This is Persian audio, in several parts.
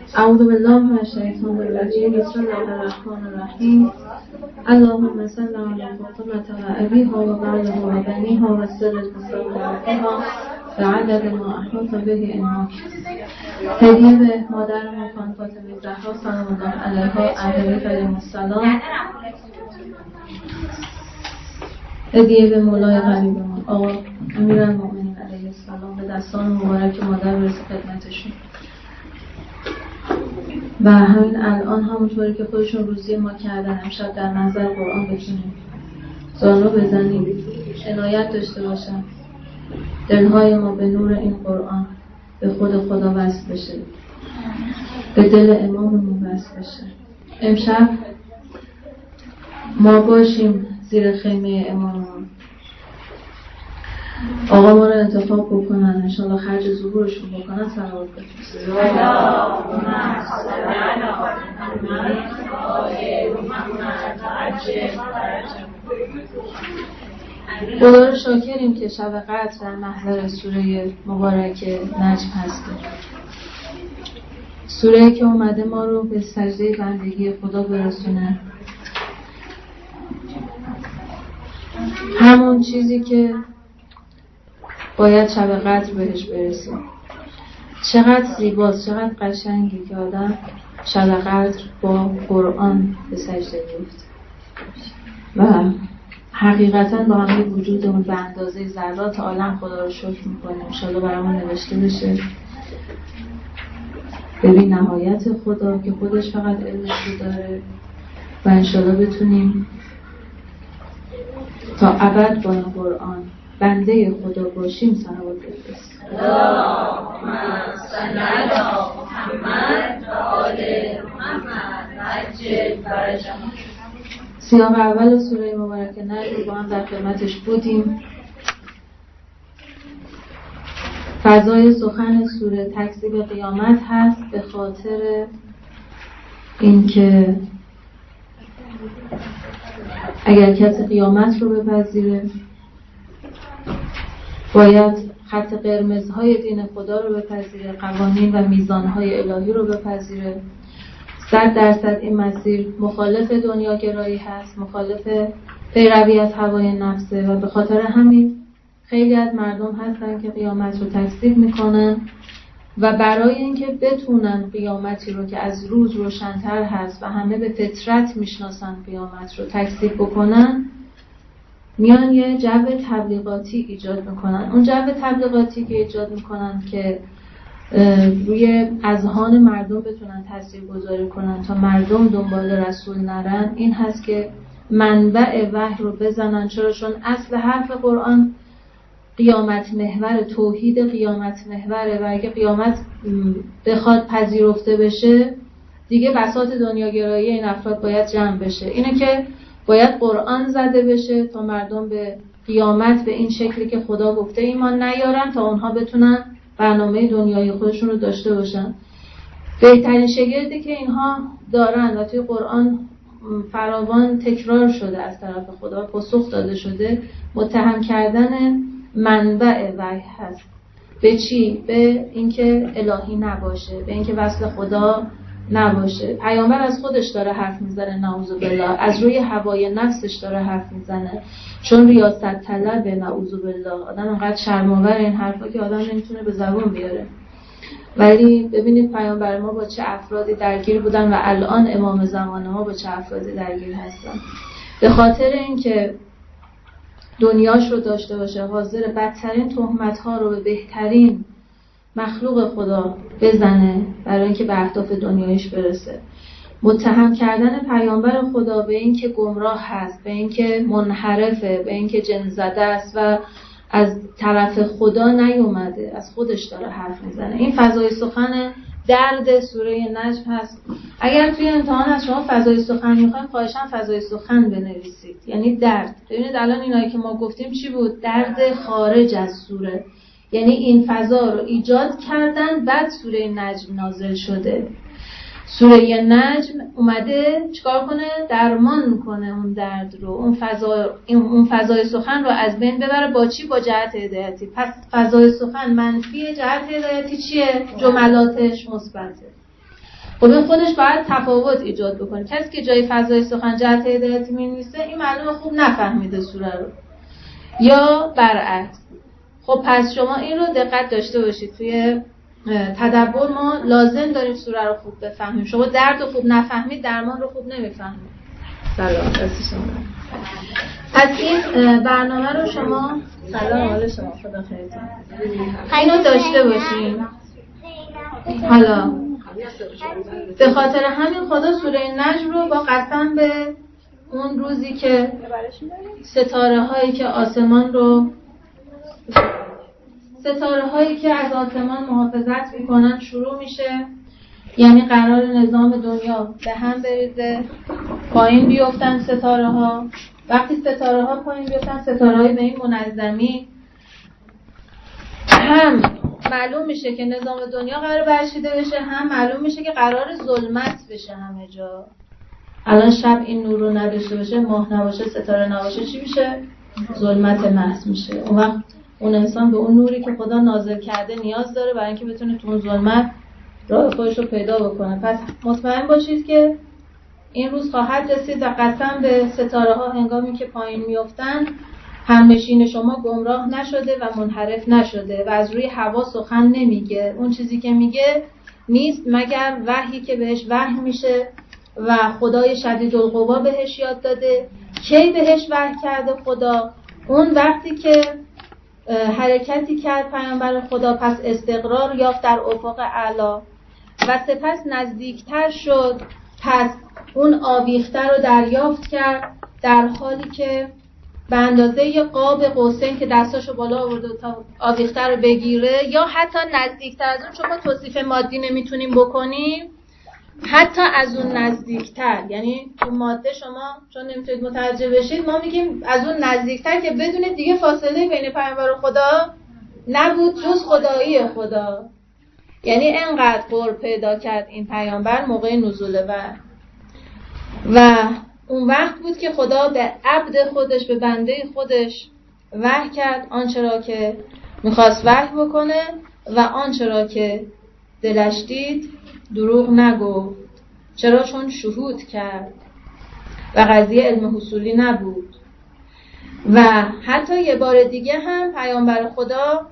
اعوذ بالله من الشیطان الرجیم. بسم الله الرحمن الرحیم. اللهم صل علی فاطمه و ابیها و بعلها و بنیها و سر المستقیمها و عدد ما احاط به علمک. هدیه به مادر ما خانم فاطمه زهرا سلام الله علیها علیه السلام. هدیه به مولای غریبمان آقا امیرالمؤمنین علیه السلام به دستان مبارک مادر برسه خدمتشون. و همین الان همونطوری که خودشون روزی ما کردن امشب در نظر قرآن بتونیم زانو بزنیم، عنایت داشته باشن دلهای ما به نور این قرآن به خود خدا وصل بشه، به دل اماممون وصل بشه. امشب ما باشیم زیر خیمه اماممون، آقا ما رو انتخاب بکنن، انشاءالله خرج ظهورشون بکنن. صلوات بفرستید. خدا رو شاکریم که شب قدر در محضر سوره مبارک نجم هستیم، سوره‌ای که اومده ما رو به سجده بندگی خدا برسونه، همون چیزی که باید شب قدر بهش برسیم. چقدر زیباست، چقدر قشنگی که آدم شب قدر با قرآن به سجده بیفته و حقیقتاً با همه وجودمون به اندازه ذرات عالم خدا رو شکر میکنیم. انشاءالله برامون نوشته بشه ببین نهایت خدا که خودش فقط علمش رو داره و انشاءالله بتونیم تا ابد با این قرآن بنده خدا باشیم. صلوات بفرستید. اللهم صل علی محمد و آل محمد عجل فرجهم. سیاق اول سوره مبارک نجم با هم در خدمتش بودیم. فضای سخن سوره تکذیب قیامت هست، به خاطر اینکه اگر کسی قیامت رو بپذیره باید خط قرمزهای دین خدا رو بپذیره، قوانین و میزانهای الهی رو بپذیره. 100% این مسیر مخالف دنیاگرایی هست، مخالف پیروی از هوای نفسه و به خاطر همین خیلی از مردم هستن که قیامت رو تکذیب میکنن و برای اینکه بتونن قیامتی رو که از روز روشن‌تر هست و همه به فطرت میشناسن قیامت رو تکذیب بکنن، میان یه جو تبلیغاتی ایجاد میکنن. اون جو تبلیغاتی که ایجاد میکنن که روی اذهان مردم بتونن تاثیر گذاری کنن تا مردم دنبال رسول نرن، این هست که منبع وحی رو بزنن. چون اصل حرف قرآن قیامت محور، توحید قیامت محوره و اگه قیامت بخواد پذیرفته بشه دیگه بساط دنیاگرایی این افراد باید جمع بشه. اینه که باید قرآن زده بشه تا مردم به قیامت به این شکلی که خدا گفته ایمان نیارن، تا اونها بتونن برنامه دنیای خودشون رو داشته باشن. بهترین شگردی که اینها دارن و توی قرآن فراوان تکرار شده از طرف خدا پاسخ داده شده، متهم کردن منبع وحی هست. به چی؟ به اینکه الهی نباشه، به اینکه وصل خدا نباشه. پیامبر از خودش داره حرف میزنه، نعوذ بالله، از روی هوای نفسش داره حرف میزنه، چون ریاست طلب، نعوذ بالله. آدم انقدر شرم‌آور این حرفا که آدم نمیتونه به زبون بیاره. ولی ببینید پیامبر ما با چه افرادی درگیر بودن و الان امام زمان ما با چه افرادی درگیر هستن. به خاطر اینکه دنیاش رو داشته باشه حاضر بدترین تهمت‌ها رو به بهترین مخلوق خدا بزنه برای اینکه به اهداف دنیایش برسه. متهم کردن پیامبر خدا به اینکه گمراه هست، به اینکه منحرفه، به اینکه جن زده است و از طرف خدا نیومده، از خودش داره حرف میزنه. این فضای سخن درد سوره نجم هست. اگر توی امتحان از شما فضای سخن میخوایم خواهشاً فضای سخن بنویسید، یعنی درد. ببینید الان اینایی که ما گفتیم چی بود؟ درد خارج از سوره، یعنی این فضا رو ایجاد کردن بعد سوره نجم نازل شده. سوره نجم اومده چیکار کنه؟ درمان کنه اون درد رو، اون فضای سخن رو از بین ببره. با چی؟ با جهت هدایتی. پس فضای سخن منفی، جهت هدایتی چیه؟ جملاتش مثبته. خب خودش باید تفاوت ایجاد بکنه. کسی که جای فضای سخن جهت هدایتی می‌نویسه این معلومه خوب نفهمیده سوره رو، یا برعکس. خب پس شما این رو دقت داشته باشید، توی تدبر ما لازم داریم سوره رو خوب بفهمیم. شما درد رو خوب نفهمید درمان رو خوب نمیفهمید. سلام دستی شما. پس این برنامه رو شما سلام حال شما، خدا خیرتون، اینو داشته باشین. حالا به خاطر همین خدا سوره نجم رو با قسم به اون روزی که ستاره هایی که آسمان رو ستاره هایی که از آسمان محافظت میکنن شروع میشه. یعنی قرار نظام دنیا به هم بریزه، پایین بیفتن ستاره ها. وقتی ستاره ها پایین بیفتن، ستاره های به این منظمی، هم معلوم میشه که نظام دنیا قرار برچیده بشه، هم معلوم میشه که قرار ظلمت بشه همه جا. الان شب این نور رو نداشته باشه، ماه نباشه، ستاره نباشه، چی میشه؟ ظلمت محض میشه. اون وقت اون انسان به اون نوری که خدا نازل کرده نیاز داره برای اینکه بتونه تو اون ظلمت راه خودش رو پیدا بکنه. پس مطمئن باشید که این روز خواهد رسید و قسم به ستاره ها هنگامی که پایین میافتند همنشین شما گمراه نشده و منحرف نشده و از روی هوا سخن نمیگه. اون چیزی که میگه نیست مگر وحی که بهش وحی میشه و خدای شدیدالقوا بهش یاد داده. کی بهش وحی کرده خدا؟ اون وقتی که حرکتی کرد پیامبر خدا، پس استقرار یافت در افق اعلی و سپس نزدیکتر شد، پس اون آویخته رو دریافت کرد در حالی که به اندازه یه قاب قوسین که دستاشو بالا آورده تا آویخته رو بگیره، یا حتی نزدیکتر از اون. چون ما توصیف مادی نمیتونیم بکنیم، حتی از اون نزدیکتر. یعنی تو ماده شما چون نمیتونید متوجه بشید، ما میگیم از اون نزدیکتر که بدونید دیگه فاصله بین پیامبر و خدا نبود جز خدایی خدا. یعنی انقدر قرب پیدا کرد این پیامبر موقع نزول و اون وقت بود که خدا به عبد خودش، به بنده خودش وحی کرد آنچه را که میخواست وحی بکنه و آنچه را که دلش دید دروغ نگفت. چرا؟ چون شهود کرد و قضیه علم حصولی نبود. و حتی یه بار دیگه هم پیامبر خدا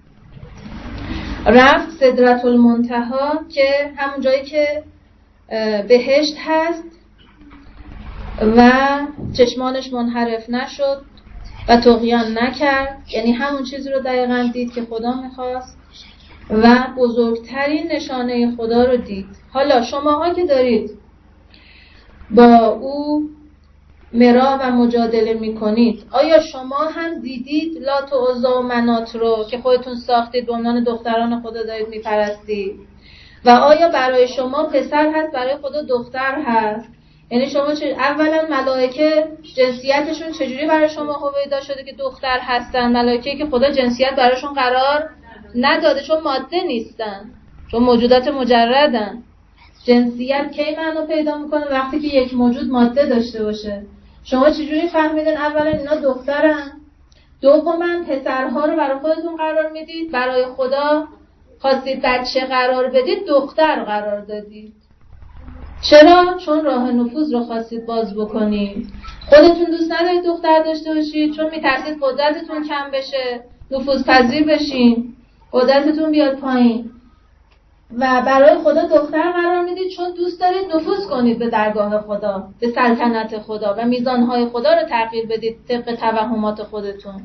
رفت سدرة المنتهی که همون جایی که بهشت هست و چشمانش منحرف نشد و طغیان نکرد. یعنی همون چیزی رو دقیقاً دید که خدا میخواست و بزرگترین نشانه خدا رو دید. حالا شماها که دارید با او مرا و مجادله میکنید، آیا شما هم دیدید لات و عزی و منات رو که خودتون ساختید به عنوان دختران خدا دارید میپرستید؟ و آیا برای شما پسر هست برای خدا دختر هست؟ یعنی شما اولا ملائکه جنسیتشون چجوری برای شما هویدا شده که دختر هستن؟ ملائکه که خدا جنسیت براشون قرار نداده، چون ماده نیستن، چون موجودات مجردن. جنسیت کی معنا پیدا میکنه؟ وقتی که یک موجود ماده داشته باشه. شما چجوری فهمیدن اولا اینا دخترن؟ دوما پسرها رو برای خودتون قرار میدید، برای خدا خواستید بچه قرار بدید، دختر قرار دادید. چرا؟ چون راه نفوذ رو خواستید باز بکنید. خودتون دوست ندارید دختر داشته باشید چون میترسید قدرتتون کم بشه، نفوذ پذیر بشین، قدرتتون بیاد پایین. و برای خدا دختر قرار میدید چون دوست دارید نفوذ کنید به درگاه خدا، به سلطنت خدا و میزانهای خدا رو تغییر بدید طبق توهمات خودتون.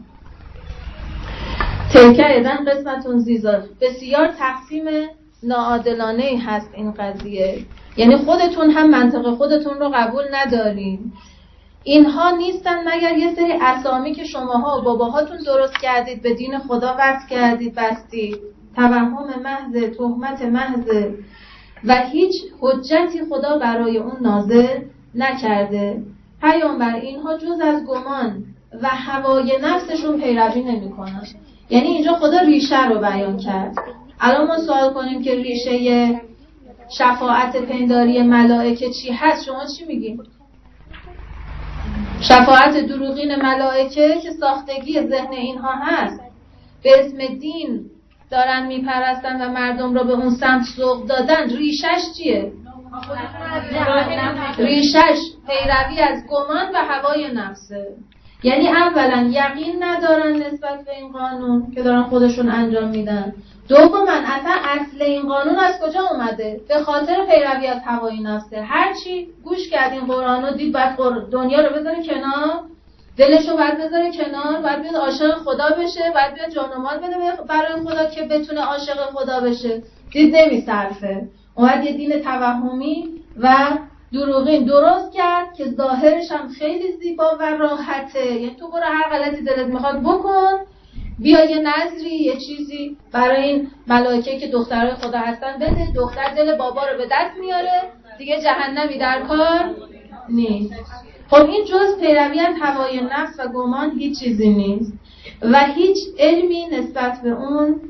تلکه ایدن قسمتون زیزا. بسیار تقسیم ناعادلانه‌ای هست این قضیه. یعنی خودتون هم منطق خودتون رو قبول ندارین. اینها نیستن مگر یه سری اسامی که شماها و باباهاتون درست کردید، به دین خدا وصل کردید، بستید. توهم محض، تهمت محض و هیچ حجتی خدا برای اون نازل نکرده. پیامبر اینها جز از گمان و هوای نفسشون پیروی نمی‌کنن. یعنی اینجا خدا ریشه رو بیان کرد. الان ما سوال کنیم که ریشه شفاعت پنداری ملائکه چی هست؟ شما چی میگین؟ شفاعت دروغین ملائکه که ساختگی ذهن اینها هست، به اسم دین دارن میپرستن و مردم رو به اون سمت سوق دادن، ریشش چیه؟ ریشش پیروی از گمان و هوای نفسه. یعنی اولا یقین ندارن نسبت به این قانون که دارن خودشون انجام میدن. دوما اصلا اصل این قانون از کجا اومده؟ به خاطر پیروی از هوای نفسه. هرچی گوش کردین قرآن رو دید باید دنیا رو بذاره کنار، دلش رو باید بذاره کنار، باید بیاد عاشق خدا بشه، باید بیاد جان و مال بده برای خدا که بتونه عاشق خدا بشه. دید نمیصرفه، اومد یه دین توهمی و دروغین درست کرد که ظاهرش هم خیلی زیبا و راحته. یعنی تو برو هر غلطی دلت میخواد بکن، بیا یه نظری یه چیزی برای این ملائکه که دخترای خدا هستن بده، دختر دل بابا رو به دست میاره، دیگه جهنمی در کار نیست. خب این جز پیروی از هوای نفس و گمان هیچ چیزی نیست و هیچ علمی نسبت به اون،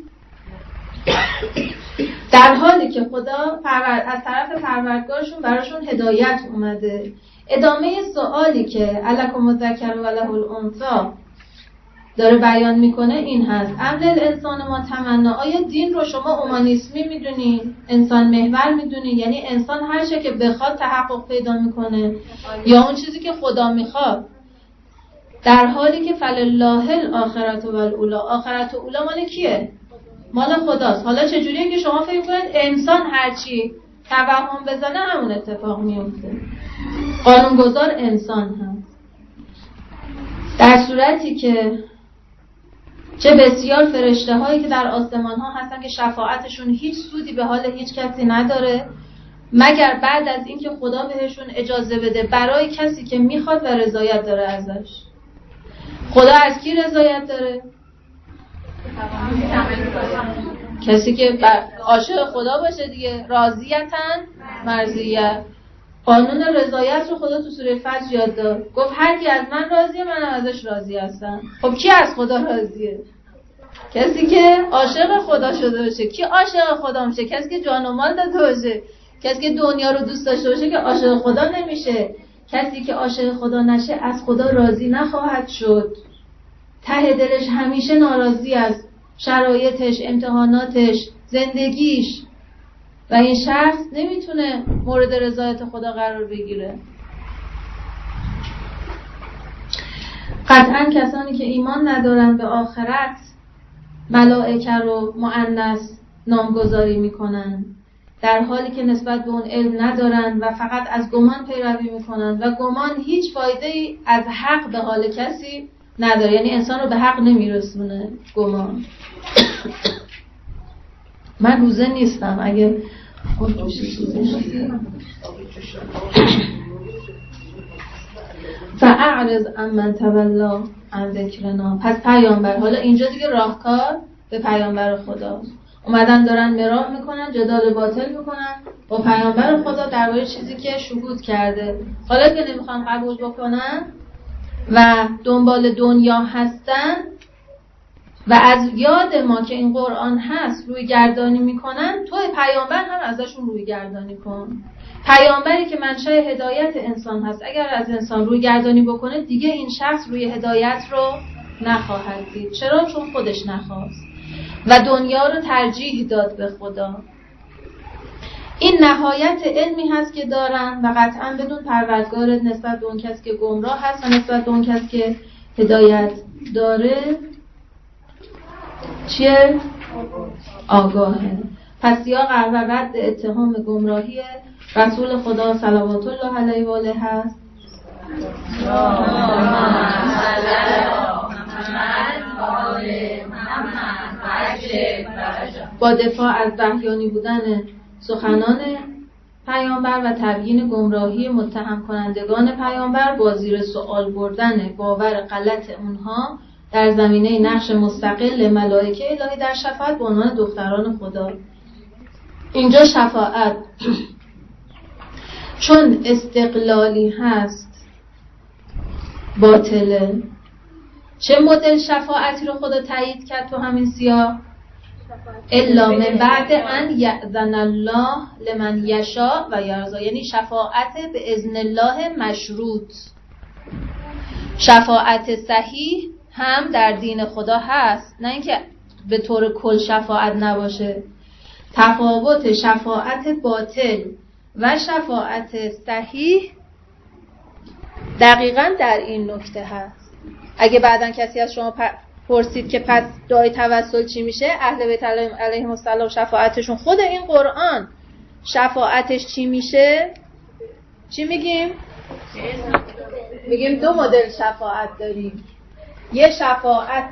در حالی که خدا از طرف پروردگارشون براشون هدایت اومده. ادامه سوالی که الکم الذکر و له الانثی داره بیان میکنه این هست: عمل الانسان ما تمنا. آیا دین رو شما اومانیسمی میدونی؟ انسان محور میدونی؟ یعنی انسان هر چه که بخواد تحقق پیدا میکنه یا اون چیزی که خدا میخواد؟ در حالی که فلله الاخرة و الاولی، آخرت و اولی مال کیه؟ مال خداست. حالا چجوریه که شما فکر کنید انسان هرچی توهم بزنه همون اتفاق میفته؟ قانونگذار انسان هست. در صورتی که چه بسیار فرشته هایی که در آسمان ها هستن که شفاعتشون هیچ سودی به حال هیچ کسی نداره مگر بعد از اینکه خدا بهشون اجازه بده، برای کسی که میخواد و رضایت داره ازش. خدا از کی رضایت داره؟ کسی که عاشق خدا باشه دیگه. راضیتن مرضیت. قانون رضایت رو خدا تو سوره فجر یاد داد، گفت هر کی از من راضیه منم ازش راضی هستم. خب کی از خدا راضیه؟ کسی که عاشق خدا شده باشه. کی عاشق خدا میشه؟ کسی که جان و مال داده باشه. کسی که دنیا رو دوست داشته باشه که عاشق خدا نمیشه. کسی که عاشق خدا نشه از خدا راضی نخواهد شد. ته دلش همیشه ناراضی از شرایطش، امتحاناتش، زندگیش و این شخص نمیتونه مورد رضایت خدا قرار بگیره. قطعا کسانی که ایمان ندارن به آخرت ملائکه رو مؤنث نامگذاری میکنن، در حالی که نسبت به اون علم ندارن و فقط از گمان پیروی میکنن و گمان هیچ فایده‌ای از حق به حال کسی نداره. یعنی انسان رو به حق نمیرسونه گمان. من روزه نیستم، اگه خود روشی فاعرض عمن تولی عن ذکرنا. پس پیامبر، حالا اینجا دیگه راهکار به پیامبر خدا اومدن دارن مراق میکنن، جدال باطل میکنن با پیامبر خدا درباره چیزی که شهود کرده. حالا که نمیخوان قبول بکنن و دنبال دنیا هستن و از یاد ما که این قرآن هست روی گردانی میکنن، تو پیامبر هم ازشون روی گردانی کن. پیامبری که منشأ هدایت انسان هست اگر از انسان روی گردانی بکنه دیگه این شخص روی هدایت رو نخواهد دید. چرا؟ چون خودش نخواست و دنیا رو ترجیح داد به خدا. این نهایت علمی هست که دارن و قطعا بدون پروردگارت نسبت به اون کسی که گمراه هست و نسبت به اون کسی که هدایت داره چیه؟ آگاهه. پس سیاق و رد اتهام گمراهی رسول خدا صلوات الله علیه و آله هست با دفاع از وحیانی بودن سخنان پیامبر و تبیین گمراهی متهم کنندگان پیامبر با زیر سوال بردن باور غلط اونها در زمینه نقش مستقل ملائکه الهی در شفاعت به عنوان دختران خدا. اینجا شفاعت چون استقلالی هست باطله. چه مدل شفاعتی رو خدا تایید کرد تو همین سیاق؟ الا من بعد ان یأذن الله لمن یشاء و یرضی. یعنی شفاعت به اذن الله مشروط. شفاعت صحیح هم در دین خدا هست، نه اینکه به طور کل شفاعت نباشه. تفاوت شفاعت باطل و شفاعت صحیح دقیقاً در این نکته هست. اگه بعداً کسی از شما پرسید که پس دعای توسل چی میشه، اهل بیت علیهم السلام شفاعتشون، خود این قرآن شفاعتش چی میشه؟ چی میگیم؟ میگیم دو مدل شفاعت داریم. یه شفاعت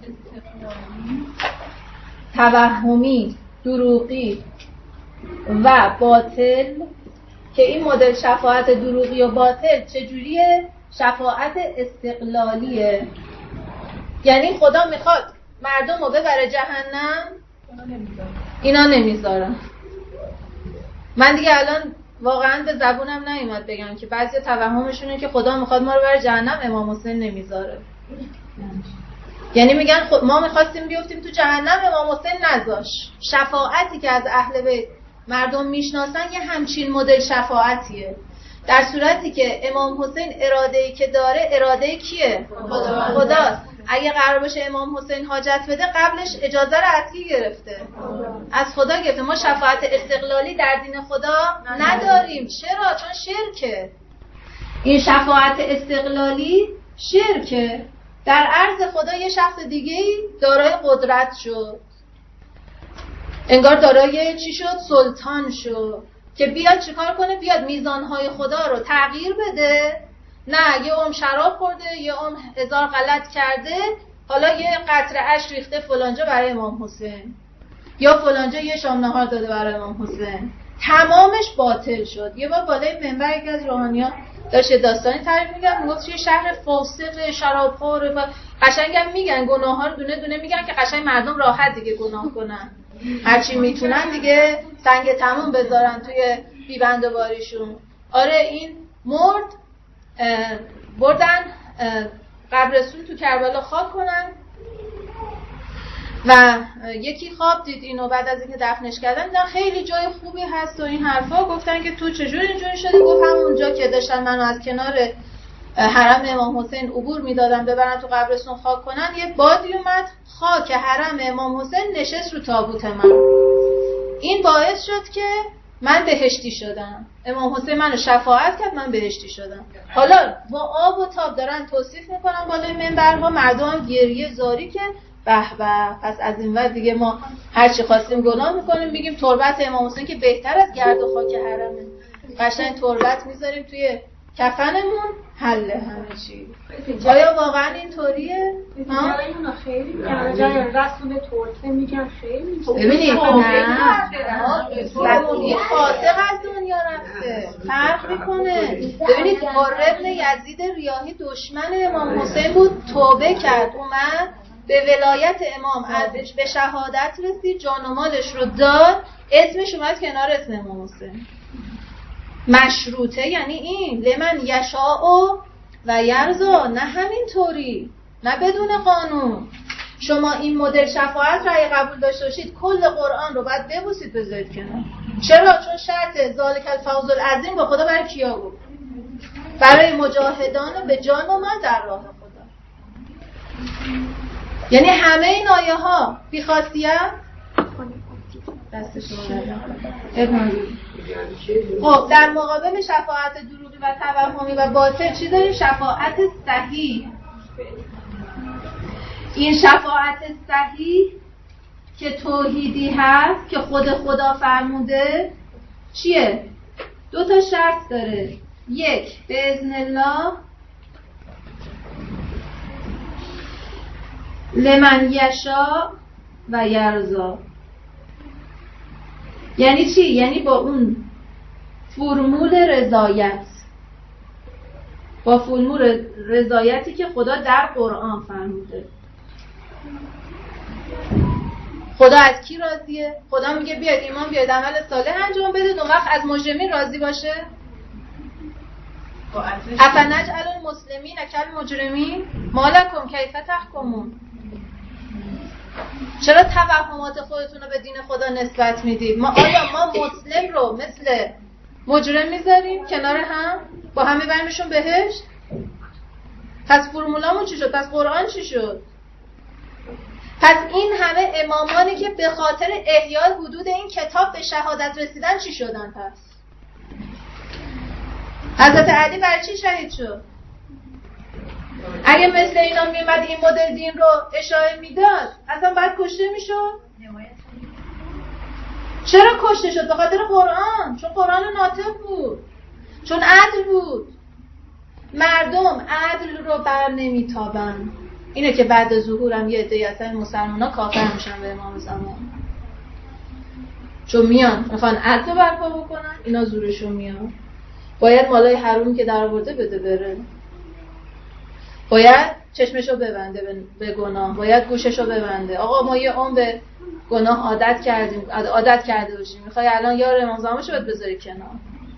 توهمی، دروغی و باطل، که این مدل شفاعت دروغی و باطل چجوریه؟ شفاعت استقلالیه. یعنی خدا میخواد مردم رو ببره جهنم، اینا نمیذارن. من دیگه الان واقعا به زبونم نیومد بگم که بعضی توهمشونه که خدا میخواد ما رو ببره جهنم، امام حسین نمیذاره. یعنی میگن ما میخواستیم بیفتیم تو جهنم، امام حسین نذاش. شفاعتی که از اهل بیت مردم میشناسن یه همچین مدل شفاعتیه، در صورتی که امام حسین اراده‌ای که داره اراده کیه؟ خداست. اگه قرار باشه امام حسین حاجت بده، قبلش اجازه رو از کی گرفته؟ از خدا گرفته. ما شفاعت استقلالی در دین خدا نداریم. چرا؟ چون شرکه. این شفاعت استقلالی شرکه. در عرض خدا یه شخص دیگه‌ای دارای قدرت شد، انگار دارای چی شد؟ سلطان شد، که بیاد چیکار کنه؟ بیاد میزانهای خدا رو تغییر بده. نه، یه عمر شراب خورده، یه عمر هزار غلط کرده، حالا یه قطره اشک ریخته فلانجا برای امام حسین، یا فلانجا یه شام نهار داده برای امام حسین، تمامش باطل شد. یه بار بالای منبر یکی از روحانیان داشت یه داستانی تعریف می‌کرد، میگفت یه شهر فاسق شرابخور و قشنگم میگن گناه‌ها رو دونه دونه میگن که قشنگ مردم راحت دیگه گناه کنن، هرچی میتونن دیگه سنگ تموم بذارن توی بیبند باریشون. آره، این مرد، بردن قبرستون تو کربلا خاک کنن و یکی خواب دید اینو، بعد از اینکه دفنش کردن دیدن خیلی جای خوبی هست و این حرفا. گفتن که تو چجوری اینجوری شدی؟ گفت همونجا که داشتن منو از کنار حرم امام حسین عبور میدادن ببرن تو قبرستون خاک کنن، یه بادی اومد، خاک حرم امام حسین نشست رو تابوت من. این باعث شد که من بهشتی شدم. امام حسین منو شفاعت کرد، من بهشتی شدم. حالا با آب و تاب دارن توصیف میکنن بالای منبرها، مردم گریه زاری که به به، پس از این بعد دیگه ما هر چی خواستیم گناه میکنیم، میگیم تربت امام حسین که بهتر از گرد و خاک حرمه، قشنگ تربت میذاریم توی کفنمون، حل همه چی. آیا واقعا اینطوریه؟ ها؟ اینو خیلی جای رسول ترکه میگن خیلی. ببینید نه، این فاسق از دنیا رفته، فرق میکنه. ببینید قره ابن یزید ریاحی دشمن امام حسین بود، توبه کرد، اومد به ولایت امام به شهادت رسید، جان و مالش رو داد، اسمش اومد کنار اسم امام حسین. مشروطه یعنی این لمن یشاء و یرضا، نه همینطوری، نه بدون قانون. شما این مدل شفاعت را اگه قبول داشته باشید، کل قرآن رو باید ببوسید بذارید کنار. چرا؟ چون شرط ذالک الفوز العظیم با خدا برای کیا بود؟ برای مجاهدان به جان و مال در راه خدا. یعنی همه این آیه ها بی‌خاصیت دست شما خب در مقابل شفاعت دروغی و توهمی و باطل چی داریم؟ شفاعت صحیح. این شفاعت صحیح که توحیدی هست، که خود خدا فرموده، چیه؟ 2 شرط داره. یک، باذن الله لمن یشاء و یرضا. یعنی چی؟ یعنی با اون فرمول رضایت، با فرمول رضایتی که خدا در قرآن فرموده. خدا از کی راضیه؟ خدا میگه بیاید ایمان بیاید عمل صالح انجام بدید، اون وقت از مجرمین راضی باشه؟ افنجعل المسلمین کالمجرمین ما لکم کیف تحکمون. چرا توهمات خودتون رو به دین خدا نسبت میدید؟ آیا ما مسلم رو مثل مجرم میذاریم کنار هم؟ با هم میبریمشون بهشت؟ پس فرمولامون چی شد؟ پس قرآن چی شد؟ پس این همه امامانی که به خاطر احیای حدود این کتاب به شهادت رسیدن چی شدن پس؟ حضرت علی برای چی شهید شد؟ اگه مثل اینا میومد این مدل دین رو اشاعه میداد اصلا باید کشته میشد؟ چرا کشته شد؟ به خاطر قرآن. چون قرآن ناطق بود، چون عدل بود. مردم عدل رو بر نمیتابن. اینه که بعد ظهورم یه عده‌ای اصلا مسلمان‌ها کافر میشن به امام زمان، چون میان میخوان عدل رو برپا بکنن، اینا زورشون میاد. باید مالای حروم که در آورده بده بره، باید چشمشو ببنده به گناه، باید گوششو ببنده. آقا ما یه عمر به گناه عادت کرده باشیم، میخوای الان یار امام زمانشو باید بذاری کنار.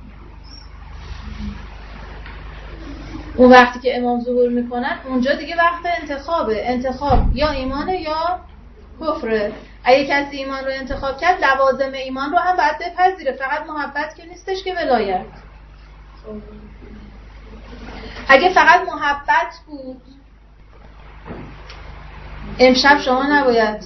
اون وقتی که امام ظهور میکنن اونجا دیگه وقت انتخابه. انتخاب یا ایمانه یا کفره. اگه کسی ایمان رو انتخاب کرد لوازم ایمان رو هم باید بپذیره، فقط محبت که نیستش که ولایت. اگه فقط محبت بود امشب شما نباید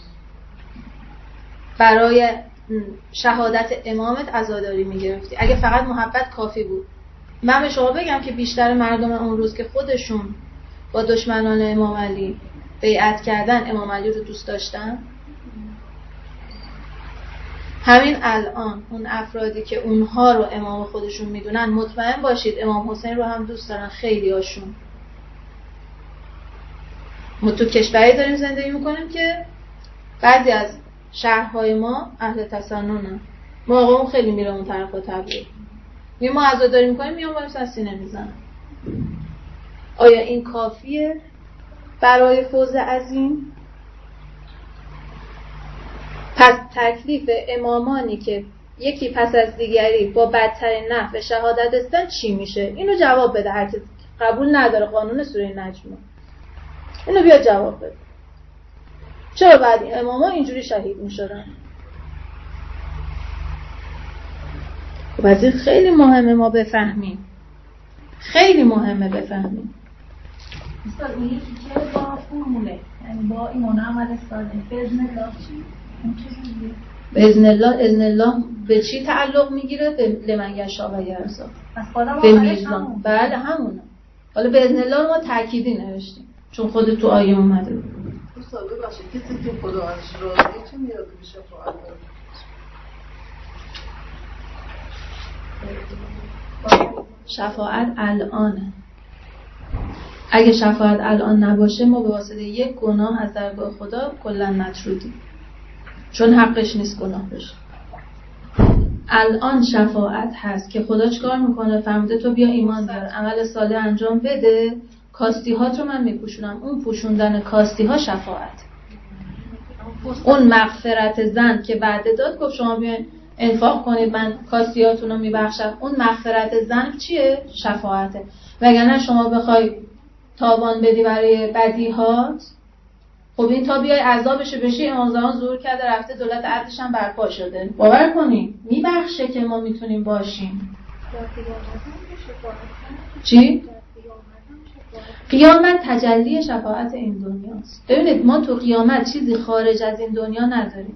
برای شهادت امامت عزاداری میگرفتی. اگه فقط محبت کافی بود. من به شما بگم که بیشتر مردم اون روز که خودشون با دشمنان امام علی بیعت کردن امام علی رو دوست داشتن، همین الان اون افرادی که اونها رو امام خودشون میدونن مطمئن باشید امام حسین رو هم دوست دارن خیلی هاشون. ما تو کشوری داریم زندگی میکنیم که بعضی از شهرهای ما اهل تسننن. ما آقامون خیلی میره اون طرف و تبلیغ. ما عزاداری میکنیم میام بایم سستی نمیزنم. آیا این کافیه برای فوز عظیم؟ پس تکلیف امامانی که یکی پس از دیگری با بدترین نحو شهادت رسیدن چی میشه؟ اینو جواب بده. هر کسی قبول نداره قانون سوره نجم، اینو بیا جواب بده. چرا بعد این اماما اینجوری شهید میشدن؟ خب از این خیلی مهمه ما بفهمیم. خیلی مهمه بفهمیم. استاد این یکی که با فرموله، یعنی با ایمان عمل صالح باذن الله چی؟ باذن الله به چی تعلق میگیره؟ به لمن یشاء و یرضا. به میزان. بله همونه. حالا باذن الله ما تأکیدی نوشتیم چون خود تو آیه اومده بود. استاد ببخشید کسی که خدا ازش راضیه چه میاد به شفاعت؟ شفاعت الانه. اگه شفاعت الان نباشه ما به واسطه یک گناه از درگاه خدا کلا مطرودیم، چون حقش نیست گناه بشه. الان شفاعت هست که خدا چکار میکنه؟ فرموده تو بیا ایمان بیار، عمل صالح انجام بده، کاستی هات رو من میپوشونم. اون پوشوندن کاستی ها شفاعت. اون مغفرت زن که وعده داد گفت شما بیاین انفاق کنید من کاستیاتون رو میبخشم، اون مغفرت زن چیه؟ شفاعته. وگرنه شما بخوای تاوان بدی برای بدیهات، خب این تا بیای عذابشو بشی. امام زمان ظهور کرده رفته دولت عدلش هم برپا شده. باور کنیم میبخشه که ما میتونیم باشیم. چی؟ قیامت تجلی شفاعت این دنیاست. ببینید ما تو قیامت چیزی خارج از این دنیا نداریم.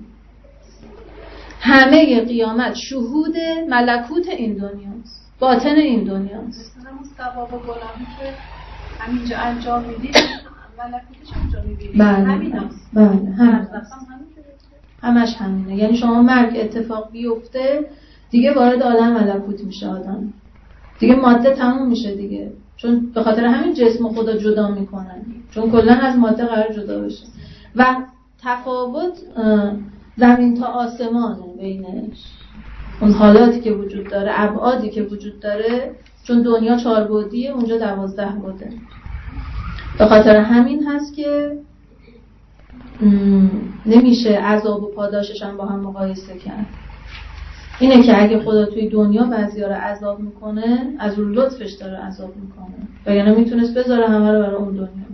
همه قیامت شهود ملکوت این دنیاست، باطن این دنیاست. همون ثواب و غلامی که همینجا انجام میدید ملکوتش اونجا میبینید. همیناست. بله همش همینه. یعنی شما مرگ اتفاق بیفته دیگه وارد عالم ملکوت میشه آدم، دیگه ماده تموم میشه دیگه، چون به خاطر همین جسم خدا جدا میکنن، چون کلا از ماده قرار جدا بشه. و تفاوت زمین تا آسمانه بینش، اون حالاتی که وجود داره، ابعادی که وجود داره، چون دنیا 4 بعدیه اونجا 12 بعده. به خاطر همین هست که نمیشه عذاب و پاداشش هم با هم مقایسه کرد. اینه که اگه خدا توی دنیا بعضیا رو عذاب میکنه از اون لطفش داره عذاب میکنه، وگرنه میتونست بذاره همه رو برای اون دنیا.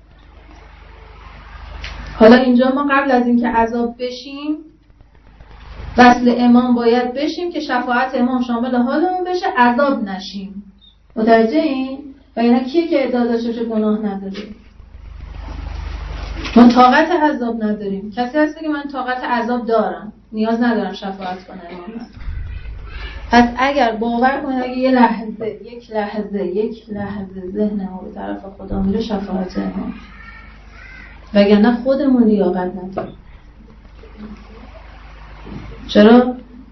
حالا اینجا ما قبل از اینکه عذاب بشیم وصل امام باید بشیم که شفاعت امام شامل حالمون بشه، عذاب نشیم. متوجه این؟ و اینا کیه که ادعا داشته باشه گناه نداره؟ ما طاقت عذاب نداریم. کسی هست که من طاقت عذاب دارم، نیاز ندارم شفاعت کنه امام. پس اگر باور کنید اگه یک لحظه ذهن ما به طرف خدا میره، شفاعت امام. وگرنه خودمون لیاقت نداریم. چرا؟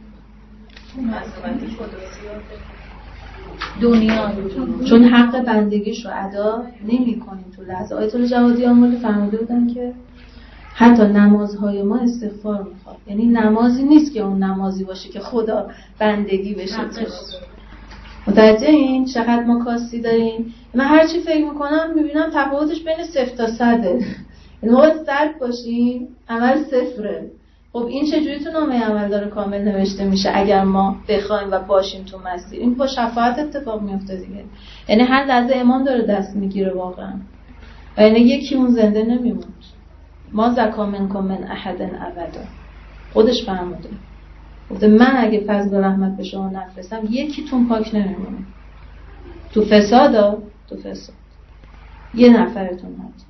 دنیا چون حق بندگیش رو ادا نمی کنیم تو لحظه. آیت الله جوادی آموزی فرموده بودن که حتی نمازهای ما استغفار میخواد. یعنی نمازی نیست که اون نمازی باشه که خدا بندگی بشه. متوجه این چقدر ما کاستی داریم؟ من هر چی فکر میکنم میبینم تفاوتش بین 0 تا 100. یعنی ما 100 باشیم عمل 0. خب این چجوری تو نامه عمل داره کامل نوشته میشه اگر ما بخوایم و باشیم تو مسیر؟ این با شفاعت اتفاق میفته دیگه. یعنی هر لحظه امام داره دست میگیره واقعا. و یعنی یکی اون زنده نمیموند. ما زکا منکم من احد ابدا. خودش فرموده. گفته من اگه فضل و رحمت به شما نفرستم یکیتون پاک نمیمونه. تو فساد یه نفرتون هست.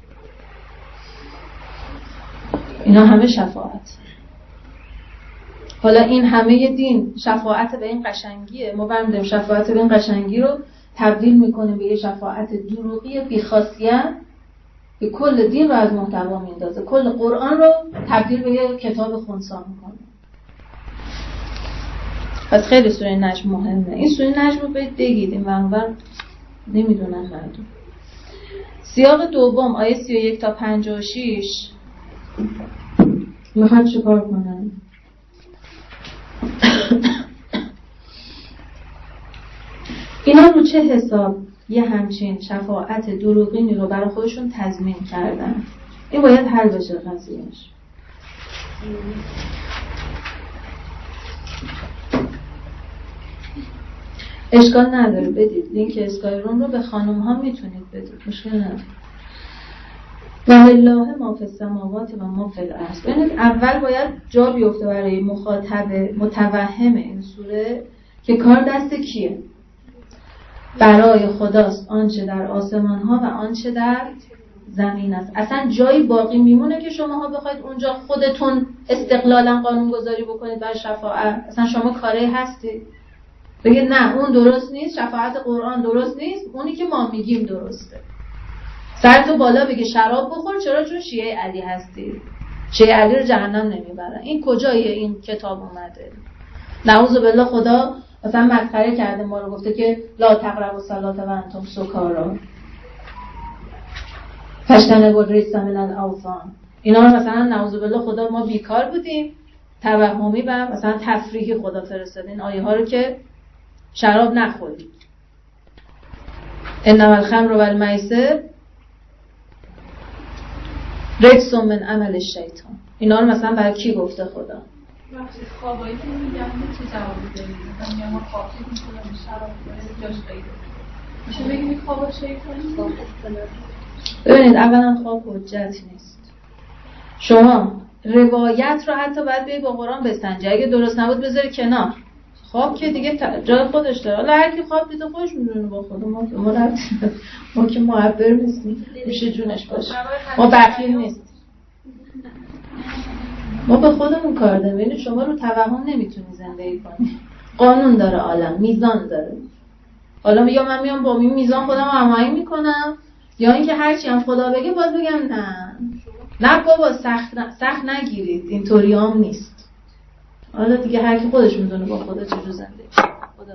اینا همه شفاعت. حالا این همه دین شفاعت به این قشنگیه. ما برمی‌داریم شفاعت به این قشنگی رو تبدیل میکنیم به یه شفاعت دروغی بی‌خاصیت که کل دین رو از محتوا میندازه. کل قرآن رو تبدیل به یه کتاب خنثی میکنه. پس خیلی سوره نجم مهمه. این سوره نجم رو بگید این منور نمیدونن مردم. سیاق دوم آیه 31 تا 56 میخواد چیکار کنن؟ اینا رو چه حساب یه همچین شفاعت دروغینی رو برای خودشون تضمین کردن؟ این باید حل بشه قضیهش. اشکال نداره بدید لینک اسکای روم رو به خانم ها میتونید بدید، مشکل نداره. ولله ما فی السماوات و ما فی الارض. ببینید اول باید جا بیفته برای مخاطب متوهم این سوره که کار دست کیه؟ برای خداست آنچه در آسمان ها و آنچه در زمین است. اصلا جایی باقی میمونه که شماها بخواید اونجا خودتون استقلالا قانون گذاری بکنید برای شفاعت؟ اصلا شما کاری هستید بگید نه اون درست نیست، شفاعت قرآن درست نیست، اونی که ما میگیم درسته. سرتو بالا بگی شراب بخور، چرا؟ چون شیعه علی هستی. شیعه علی رو جهنم نمیبرن. این کجایه این کتاب اومده؟ نعوذ بالله خدا مثلا مسخره کرده ما رو، گفته که لا تقربوا الصلاة و انتم سکارا فاجتنبوا الرجس من الاوثان. اینا رو مثلا نعوذ بالله خدا ما بیکار بودیم توهمی و مثلا تفریحی خدا فرستاد این آیه ها رو که شراب نخورید. انما الخمر والمیسر رجس من عمل الشیطان. اینا رو مثلا برای کی گفته خدا؟ وقتی خوابایی که میگم چه جوابی دارید؟ من میگم خواب میکنم شراب جاش غیره. میشه بگیم خواب شیطانی؟ ببینید اولا خواب حجت نیست. شما روایت رو حتی باید بگید با قرآن بسنجی. اگه درست نبود بذاری کنار. خواب که دیگه جای خودش داره. حالا هر کی خواب دیده خودش میدونه با خود ما که معبر نیستیم. میشه جونش باشه. ما بخیل نیست. ما به خودمون کار داریم. یعنی شما رو توهم نمیتونی زندگی کنی. قانون داره عالم، میزان داره. حالا یا من میام با این میزان خودم هماهنگ میکنم یا اینکه هرچی هم خدا بگه باز بگم نه بابا سخت نگیرید، اینطوری هم نیست. حالا دیگه هر کی خودش میدونه با خدا چجور زندگی خدا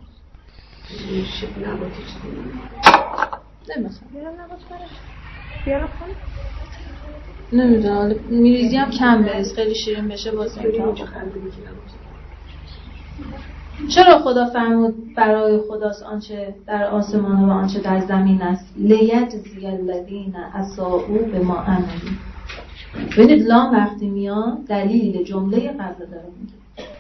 نمیدونم. حالا میریزی هم کم بریز، خیلی شیرین بشه باز نمیتونم. چرا خدا فرمود برای خداست آنچه در آسمان و آنچه در زمین است؟ لیجزی الذین اساءوا بما عملوا. ببینید لام وقتی میاد دلیل جمله قبل داره میگه.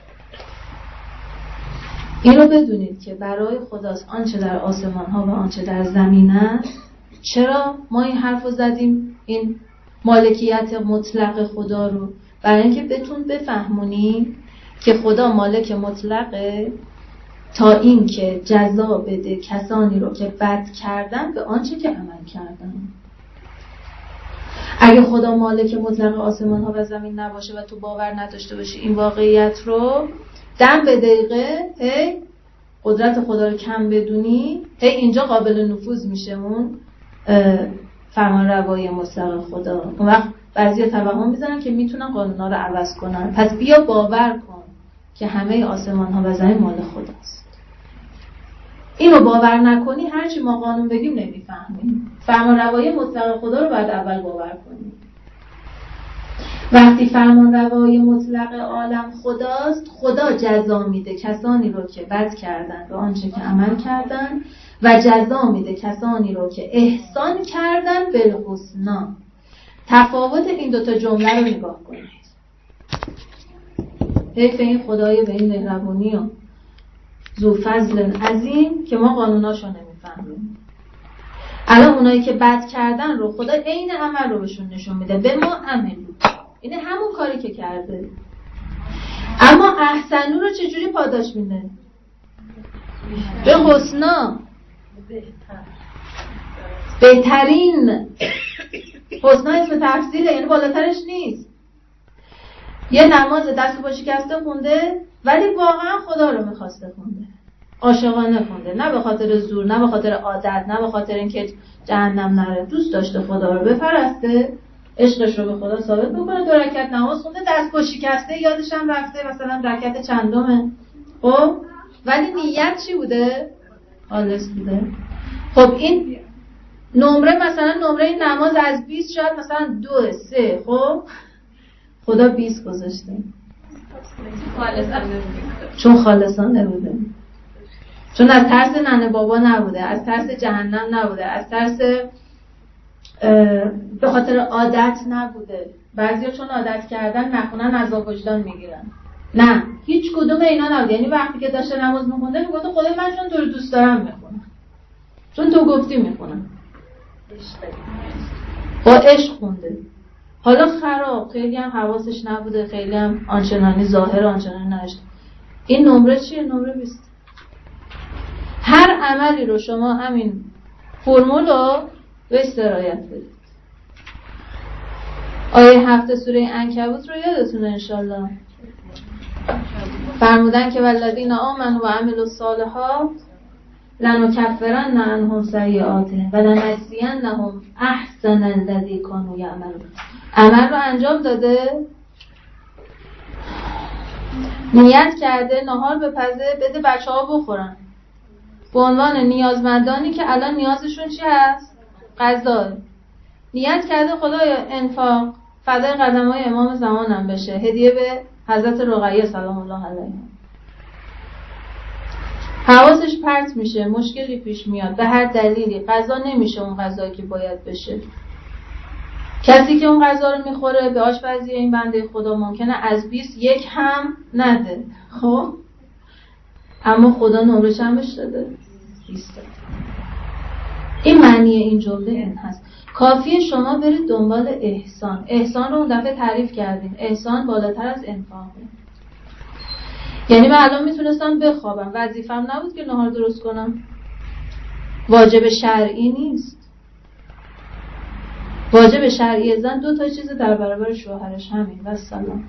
این رو بدونید که برای خداست آنچه در آسمان ها و آنچه در زمین است. چرا ما این حرف رو زدیم این مالکیت مطلق خدا رو؟ برای اینکه بتون بفهمونیم که خدا مالک مطلقه تا این که جزا بده کسانی رو که بد کردن به آنچه که عمل کردن. اگه خدا مالک مطلق آسمان ها و زمین نباشه و تو باور نداشته باشی این واقعیت رو، دم به دقیقه هی قدرت خدا رو کم بدونی، هی اینجا قابل نفوذ میشه اون فرمان روایی مطلق خدا. اون وقت بعضی توهم میزنن که میتونن قانونا رو عوض کنن. پس بیا باور کن که همه آسمان ها و زمین مال خداست. اینو باور نکنی هرچی ما قانون بگیم نمیفهمیم. فرمان روایی مطلق خدا رو باید اول باور کنیم. وقتی فرمان روایی مطلق عالم خداست، خدا جزا میده کسانی رو که بد کردن به آنچه که عمل کردن و جزا میده کسانی رو که احسان کردن بالحسنا. تفاوت این دوتا جمله رو نگاه کنید. حیف این خدای به این مهربونی و ذو فضل عظیم که ما قانوناشو نمیفهمیم. الان اونایی که بد کردن رو خدا عین عمل رو بهشون نشون میده، به ما عملو، اینه همون کاری که کرده. اما احسنو رو چجوری پاداش میده؟ به حسنا، بهترین. حسنا اسم تفضیله، یعنی بالاترش نیست. یه نماز دست و پا شکسته خونده ولی واقعا خدا رو میخواسته خونده، عاشقانه خونده، نه به خاطر زور، نه به خاطر عادت، نه به خاطر اینکه جهنم نره. دوست داشته خدا رو بپرسته، عشقش رو به خدا ثابت بکنه. 2 رکعت نماز خونده، دست پا شکسته، یادش هم رفته مثلا رکعت چندمه. خب ولی نیت چی بوده؟ خالص بوده. خب این نمره، مثلا نمره این نماز از 20 شاید مثلا 2 3، خب خدا 20 گذاشته چون خالصانه بوده، چون از ترس ننه بابا نبوده، از ترس جهنم نبوده، از ترس به خاطر عادت نبوده. بعضیا چون عادت کردن نخونن عذاب وجدان میگیرن. نه، هیچ کدوم اینا نبوده. یعنی وقتی که داشته نماز میخونده میگفت خدای من چون تو رو دوست دارم میخونم، چون تو گفتی میخونم، با عشق خونده. حالا خراب، خیلی هم حواسش نبوده، خیلی هم آنچنانی ظاهر آنچنانی نداشت. این نمره چیه؟ نمره 20. هر عملی رو شما همین فرمول رو به سرایت بدید. آیه 7 سوره عنکبوت رو یادتونه انشالله، فرمودن که والذین آمنوا و عملوا الصالحات لنکفرن عنهم سیئاتهم و لنجزینهم احسن الذی کانوا یعملون. عمل رو انجام داده، نیت کرده نهار بپزه بده بچه‌ها بخورن، به عنوان نیازمندانی که الان نیازشون چی هست؟ غذا. نیت کرده خدایا انفاق فدای قدم‌های امام زمانم بشه، هدیه به حضرت رقیه سلام الله علیها. حواسش پرت میشه، مشکلی پیش میاد، به هر دلیلی غذا نمیشه اون غذایی که باید بشه. کسی که اون غذا رو میخوره به آشپزی این بنده خدا ممکنه از 20 1 هم نده، خب اما خدا نمرش هم بهش داده 20. این معنی این جمله این هست. کافیه شما برید دنبال احسان. احسان رو اون دفعه تعریف کردیم. احسان بالاتر از انفاقه. یعنی من الان میتونستم بخوابم، وظیفم نبود که نهار درست کنم، واجب شرعی نیست. واجب شرعی زن 2 تا چیز در برابر شوهرش، همین و سلام.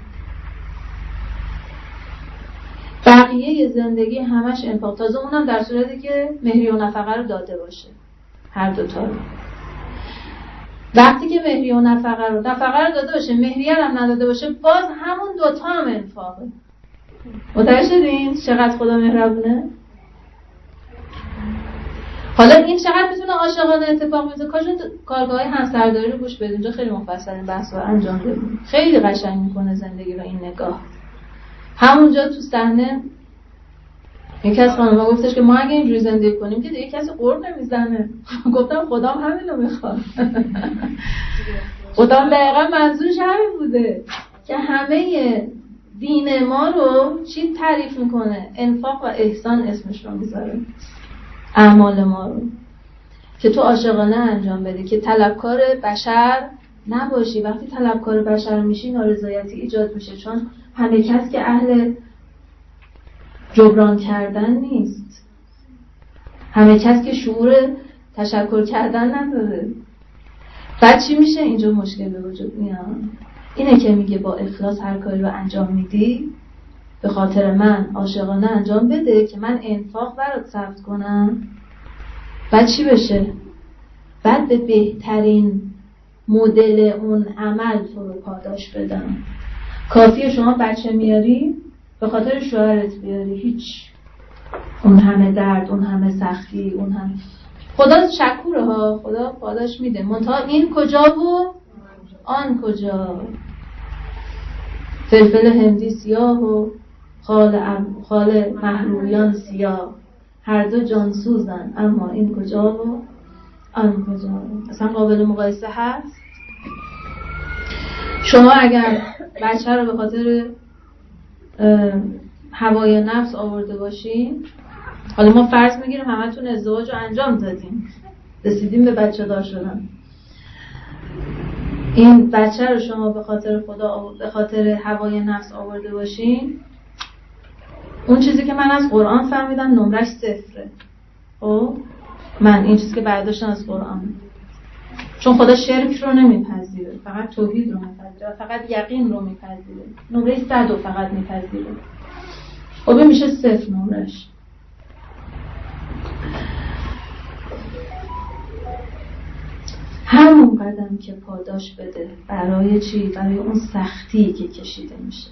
بقیه زندگی همش انفاق، تازه اونم در صورتی که مهریه و نفقه رو داده باشه، هر 2 تا رو. وقتی که مهریه و نفقه رو داده باشه، مهریه هم نداده باشه، باز همون 2 تا هم انفاقه. متوجه شدین چقدر خدا مهربونه؟ حالا این چقدر میتونه عاشقانه اتفاق بیفته؟ کارگاه‌های همسرداری رو گوش بدید، اونجا خیلی مفصل این بحث رو انجام بدید. خیلی قشنگ میکنه زندگی رو این نگاه. همونجا تو صحنه یکی از خانم‌ها گفتش که ما اگه اینجوری زندگی کنیم که دیگه کسی قرب نمیزنه. گفتم خدام همین رو میخواد. خدام دقیقا منظورش همین بوده که همه دین ما رو چی تعریف میکنه؟ انفاق و احسان اسمش رو میذاره. اعمال ما رو که تو عاشقانه انجام بده، که طلبکار بشر نباشی. وقتی طلبکار بشر میشی نارضایتی ایجاد میشه، چون همه کس که اهل جبران کردن نیست، همه کس که شعور تشکر کردن نداره. بعد چی میشه؟ اینجا مشکل به وجود میاد. اینه که میگه با اخلاص هر کاری رو انجام میدی به خاطر من عاشقانه انجام بده که من انفاق برات ثبت کنم. بعد چی بشه؟ بعد به بهترین مدل اون عمل تو رو پاداش بدم. کافیه شما بچه میاری به خاطر شوهرت بیاری، هیچ اون همه درد، اون همه سختی، اون همه، خدا شکوره ها، خدا پاداش میده. منتها این کجا و آن کجا؟ فلفل هندی سیاه و خال محرویان سیاه، هر دو جانسوزن، اما این کجا و آن کجا؟ اصلا قابل مقایسه هست؟ شما اگر بچه رو به خاطر هوای نفس آورده باشین، حالا ما فرض میگیریم همتون ازدواج رو انجام دادیم، رسیدیم به بچه دار شدن، این بچه رو شما به خاطر خدا، به خاطر هوای نفس آورده باشین، اون چیزی که من از قرآن فهمیدم نمرش 0. خب من این چیزی که برداشتم از قرآن، چون خدا شرک رو نمیپذیره، فقط توحید رو میپذیره، فقط یقین رو میپذیره، نمره 100 رو فقط میپذیره. خب میشه 0 نمرش. همون قدم که پاداش بده برای چی؟ برای اون سختی که کشیده میشه.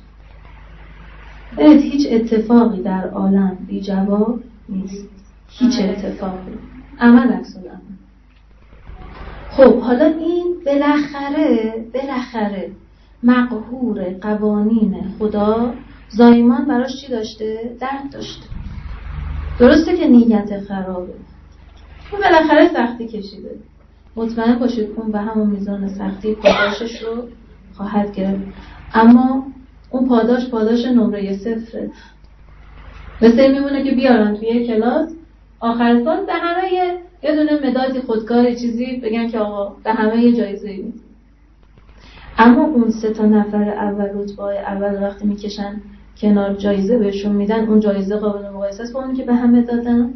هیچ اتفاقی در عالم بی جواب نیست، هیچ اتفاقی. عمل عکس العمل. خب حالا این بالاخره مقهور قوانین خدا، زایمان براش چی داشته؟ درد داشته. درسته که نیت خرابه، اون بالاخره سختی کشیده. مطمئن باشید اون به همون میزان سختی پاداشش رو خواهد گرفت، اما اون پاداش نمره 0. مثل میمونه که بیارن توی یک کلاس آخر سال به همه یه دونه مداد خودکار چیزی بگن که آقا به همه یه جایزه میدیم، اما اون 3 نفر اول رتبه اول وقتی میکشن کنار جایزه بهشون میدن، اون جایزه قابل مقایسه است با اون که به همه دادن.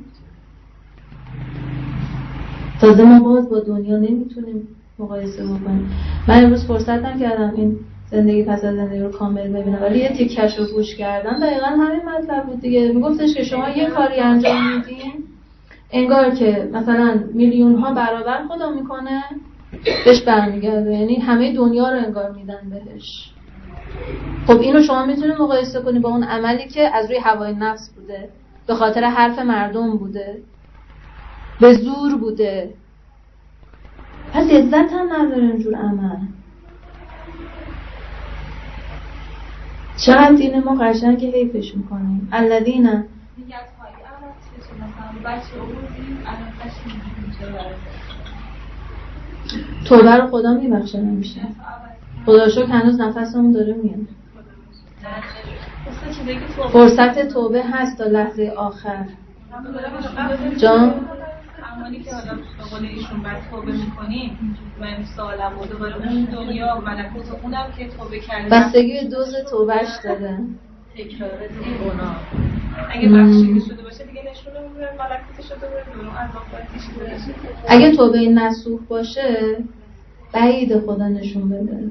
تازه ما باز با دنیا نمیتونیم مقایسه بکنیم. من امروز فرصت نکردم این زندگی پس از زندگی رو کامل ببینم، ولی یه تیکش رو گوش کردم، دقیقاً همین مطلب بود دیگه. میگفتش که شما یه کاری انجام میدین انگار که مثلا میلیون ها برابر خدا میکنه بهش برمیگرده، یعنی همه دنیا رو انگار میدن بهش. خب اینو شما میتونید مقایسه کنی با اون عملی که از روی هوای نفس بوده، به خاطر حرف مردم بوده، به زور بوده. پس عزت هم نداره اینجور عمل. چقدر دین ما قشنگ که حیفش میکنیم. الذین نیت های عمل چه مثلا بچه آوردیم الان قشنگ توبه رو خدا میبخشه نمیشه. خدا شکر هنوز نفسمون داره میاد. فرصت توبه هست تا لحظه آخر. جان اعمالی که حالا به قول ایشون بعد توبه میکنیم من سالم و دوباره اون دنیا ملکوت اونم که توبه کرده بستگی به دوز توبهش داره. تکرار گناه اگه بخشیده شده باشه دیگه نشونه میره ملکوتش رو دوباره عذاب کشیده بشه. اگه توبه نصوح باشه بعید خدا نشون بده.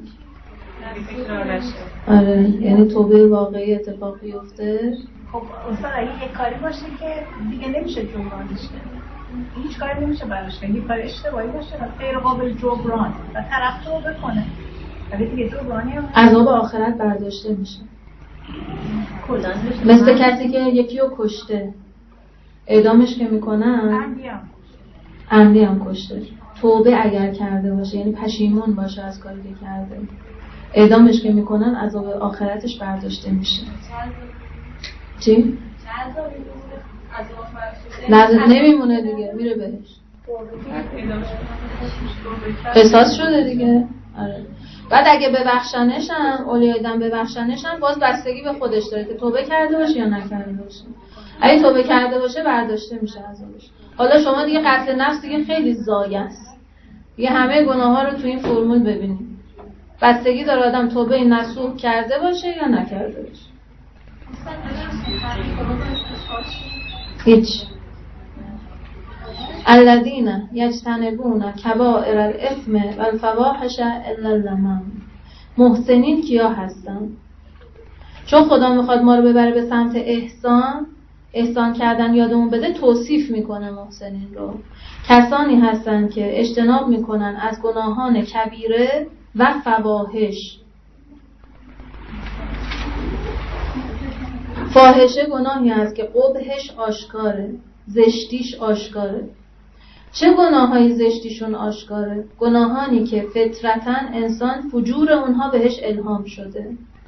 آره یعنی توبه واقعی اتفاق بیفته. خب اصلا اگه یک کاری باشه که دیگه نمیشه جبرانش کرد، هیچ کاری نمیشه براش کرد، یک کار اشتباهی باشه و غیر قابل جبران و طرف توبه کنه ولی دیگه جبرانی هم عذاب آخرت برداشته میشه. مثل کسی که یکی رو کشته اعدامش که میکنن عمدی هم کشته، توبه اگر کرده باشه یعنی پشیمون باشه از کاری که کرده، اعدامش که میکنن عذاب آخرتش برداشته میشه. چی؟ نمیمونه دیگه، میره بهش. قصاص شده دیگه. آره. بعد اگه ببخشنشم اولیای دم ببخشنشم باز بستگی به خودش داره که توبه کرده باشه یا نکرده باشه. اگه توبه کرده باشه برداشته میشه عذابش. حالا شما دیگه قتل نفس دیگه خیلی ضایع است. دیگه همه گناه‌ها رو تو این فرمول ببینید. بستگی داره آدم توبه نصوح کرده باشه یا نکرده باشه. هیچ الذین یجتنبون کبائر الاثم والفواحش الا اللمم. محسنین کیا هستن؟ چون خدا میخواد ما رو ببره به سمت احسان کردن یادمون بده، توصیف میکنه محسنین رو. کسانی هستن که اجتناب میکنن از گناهان کبیره و فواحش. فاحشه گناهی هست که قبحش آشکاره، زشتیش آشکاره. چه گناهایی زشتیشون آشکاره؟ گناهانی که فطرتاً انسان فجور اونها بهش الهام شده،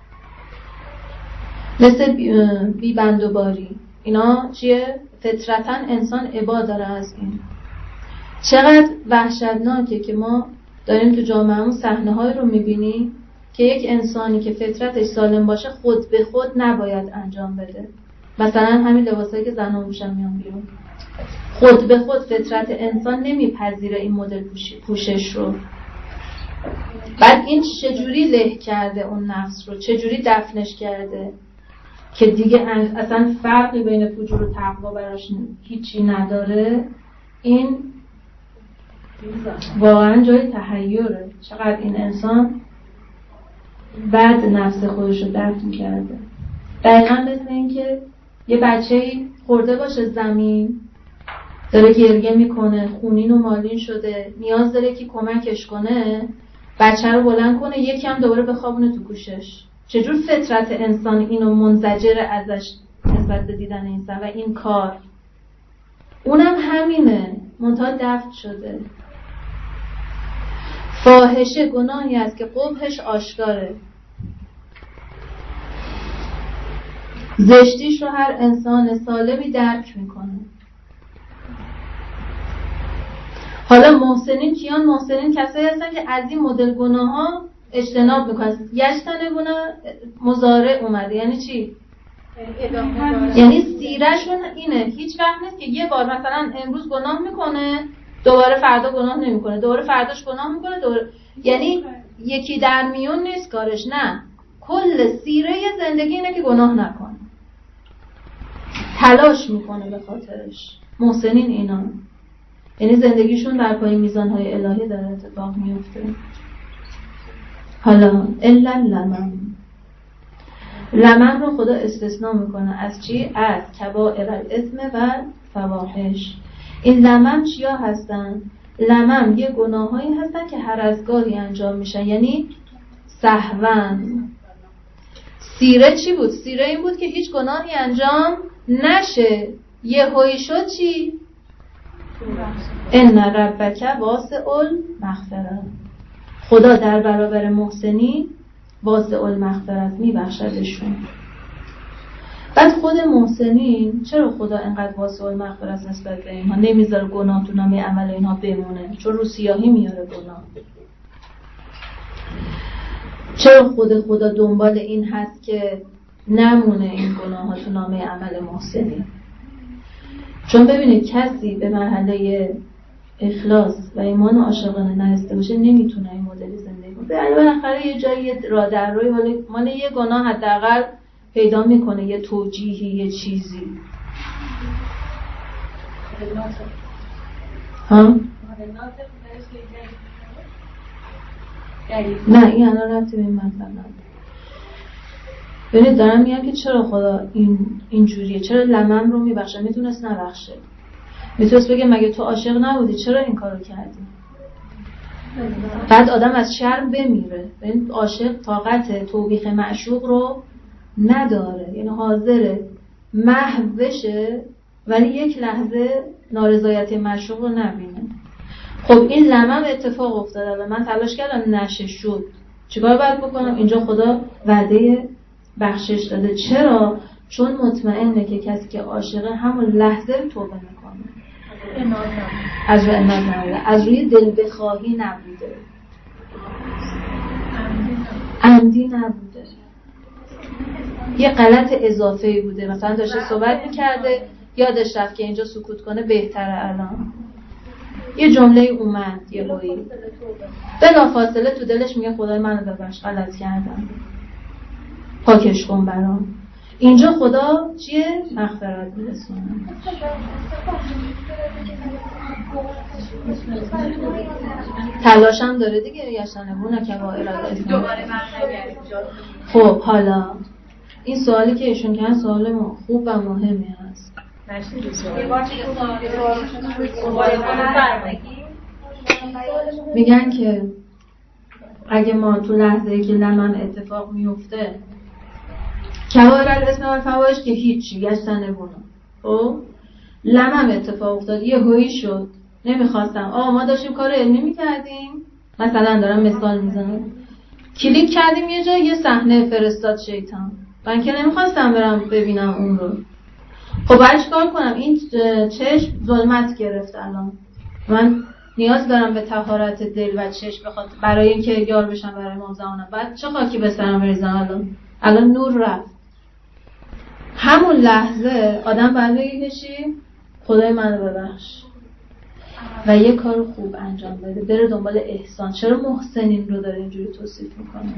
مثل بیبندوباری. اینا چیه؟ فطرتاً انسان ابا داره از این. چقدر وحشتناکه که ما داریم تو جامعهمون صحنه‌هایی رو می‌بینیم که یک انسانی که فطرتش سالم باشه خود به خود نباید انجام بده. مثلا همین لباسایی که زن‌ها میشن میان بیرون، خود به خود فطرت انسان نمیپذیره این مدل پوشش رو. بعد این چجوری له کرده اون نفس رو، چجوری دفنش کرده که دیگه اصلا فرقی بین فجور و تقوا براش هیچی نداره. این واقعا جای تحیره. چقدر این انسان بعد نفس خودش رو دفن کرده. دقیقا مثل این که یه بچه‌ای خورده باشه زمین، داره گریه میکنه، خونین و مالین شده، نیاز داره که کمکش کنه، بچه رو بلند کنه، یکم دوباره بخوابونه تو گوشش. چجور فطرت انسان اینو منزجر ازش نسبت به دیدن این و این کار. اونم همینه، منتها دفن شده. فاحشه گناهی است که قبحش آشکاره. زشتیش رو هر انسان سالمی درک میکنه. حالا محسنین کیان؟ محسنین کسایی هستن که از این مدل گناه ها اجتناب میکنن. یجتنبون مضارع اومده یعنی چی؟ یعنی سیرهشون اینه، هیچ وقت نیست که یه بار مثلا امروز گناه میکنه دوباره فردا گناه نمیکنه، دوباره فرداش گناه میکنه دوباره، یعنی یکی در میون نیست کارش. نه، کل سیره زندگی اینه که گناه نکنه، تلاش میکنه به خاطرش. محسنین اینا، یعنی زندگیشون در پای میزانهای الهی داره اتفاق میفته. حالا الا لمم رو خدا استثناء میکنه از چی؟ از کبائر الاثم و فواحش. این لمم چیا هستن؟ لمم یه گناهایی هستن که هر از گاهی انجام میشن، یعنی سهوا. سیره چی بود؟ سیره این بود که هیچ گناهی انجام نشه، یه هایی شد چی؟ ان ربک واسع المغفرة. خدا در برابر محسنین واسع المغفرة میبخشدشون. بعد خود محسنین چرا خدا انقدر واسع المغفرة نسبت به اینها نمیذاره گناه تو نامه عمل اینها بمونه؟ چون رو سیاهی میاره گناه. چرا خدا دنبال این هست که نمونه این گناه ها تو نامه عمل محسنین؟ چون ببینید کسی به مرحله اخلاص و ایمان عاشقانه نرسیده باشه نمیتونه این مدل زندگی کنه. بالاخره یه جایی راه در روی مال یه گناه حداقل پیدا میکنه، یه توجیهی، یه چیزی. ها؟ نه این الان ربطی به این مطلب نداره. ببینید دارم میگم که چرا خدا اینجوریه، چرا لمم رو میبخشه؟ میتونست نبخشه، میتونست بگه مگه تو عاشق نبودی چرا این کارو کردی؟ بعد آدم از شرم بمیره. ببین عاشق طاقت توبیخ معشوق رو نداره، یعنی حاضره محو بشه ولی یک لحظه نارضایت معشوق رو نبینه. خب این لمم اتفاق افتاده و من تلاش کردم نشه شد، چیکار باید بکنم؟ اینجا خدا وعده بخشش داده. چرا؟ چون مطمئنه که کسی که عاشقه همون لحظه توبه میکنه. از روی عناد نبوده، از روی دل بخواهی نبوده، عمدی نبوده، یه غلط اضافه‌ای بوده. مثلا داشته صحبت میکرده یادش رفت که اینجا سکوت کنه بهتره، الان یه جمله اومد یه هایی بلافاصله تو دلش میگه خدای منو ببخش غلط کردم، پاکش کن برام. اینجا خدا چیه؟ مغفرت میرسونه. تلاشم داره دیگه، یشتنبون کبائر الاثم. خب حالا این سوالی که ایشون کردن سوال خوب و مهمی هست. میگن که اگه ما تو لحظه‌ای که لمم اتفاق میفته کبائر الاثم و الفواحش که هیچی یجتنبون، خب لمم اتفاق افتاد، یه هویی شد، نمیخواستم، ما داشتیم کار علمی میکردیم، مثلا دارم مثال میزنم، کلیک کردیم یه جا، یه صحنه فرستاد شیطان، من که نمیخواستم برم ببینم اون رو. خب باید چیکار کنم؟ این چشم ظلمت گرفت، الان من نیاز دارم به طهارت دل و چشم بخاطر برای اینکه یار بشم برای امام زمانم. بعد چه خاکی به سرم بریزم؟ الان نور رفت. همون لحظه آدم باید بگه چی؟ خدای منو ببخش و یه کار خوب انجام بده، بره دنبال احسان. چرا محسنین رو داره اینجوری توصیف میکنه؟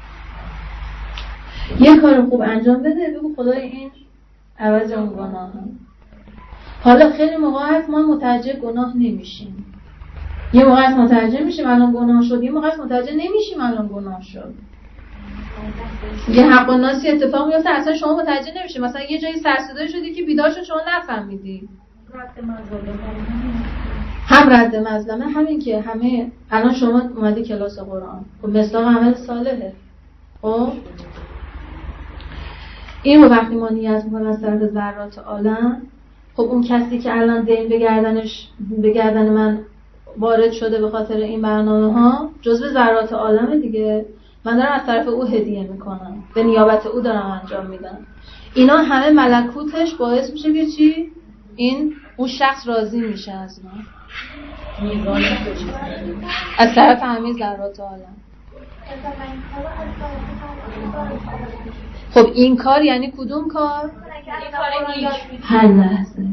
یه کار خوب انجام بده، بگو خدای این عوض اون گناه هم. حالا خیلی موقع هست ما متوجه گناه نمیشیم، یه موقع هست متوجه میشیم الان گناه شد، یه موقع هست متوجه نمیشیم الان گناه شد. یه حق و ناسی اتفاق میفته اصلا شما متوجه نمیشی، مثلا یه جایی سرصدا شدی که بیدار شد شما نفهمیدی. هم رد مظلمه، همین که همه الان شما اومدی کلاس قرآن، خب مصداق عمل صالحه. خب این رو وقتی ما نیت میکنیم از طرف ذرات عالم، خب اون کسی که الان دین به گردن من وارد شده به خاطر این برنامه ها جزو ذرات عالم دیگه، من دارم از طرف او هدیه میکنم، به نیابت او دارم انجام میدم. اینا همه ملکوتش باعث میشه که چی؟ اون شخص راضی میشه از من، از طرف همه ذرات عالم. خب این کار یعنی کدوم کار؟ هر لحظه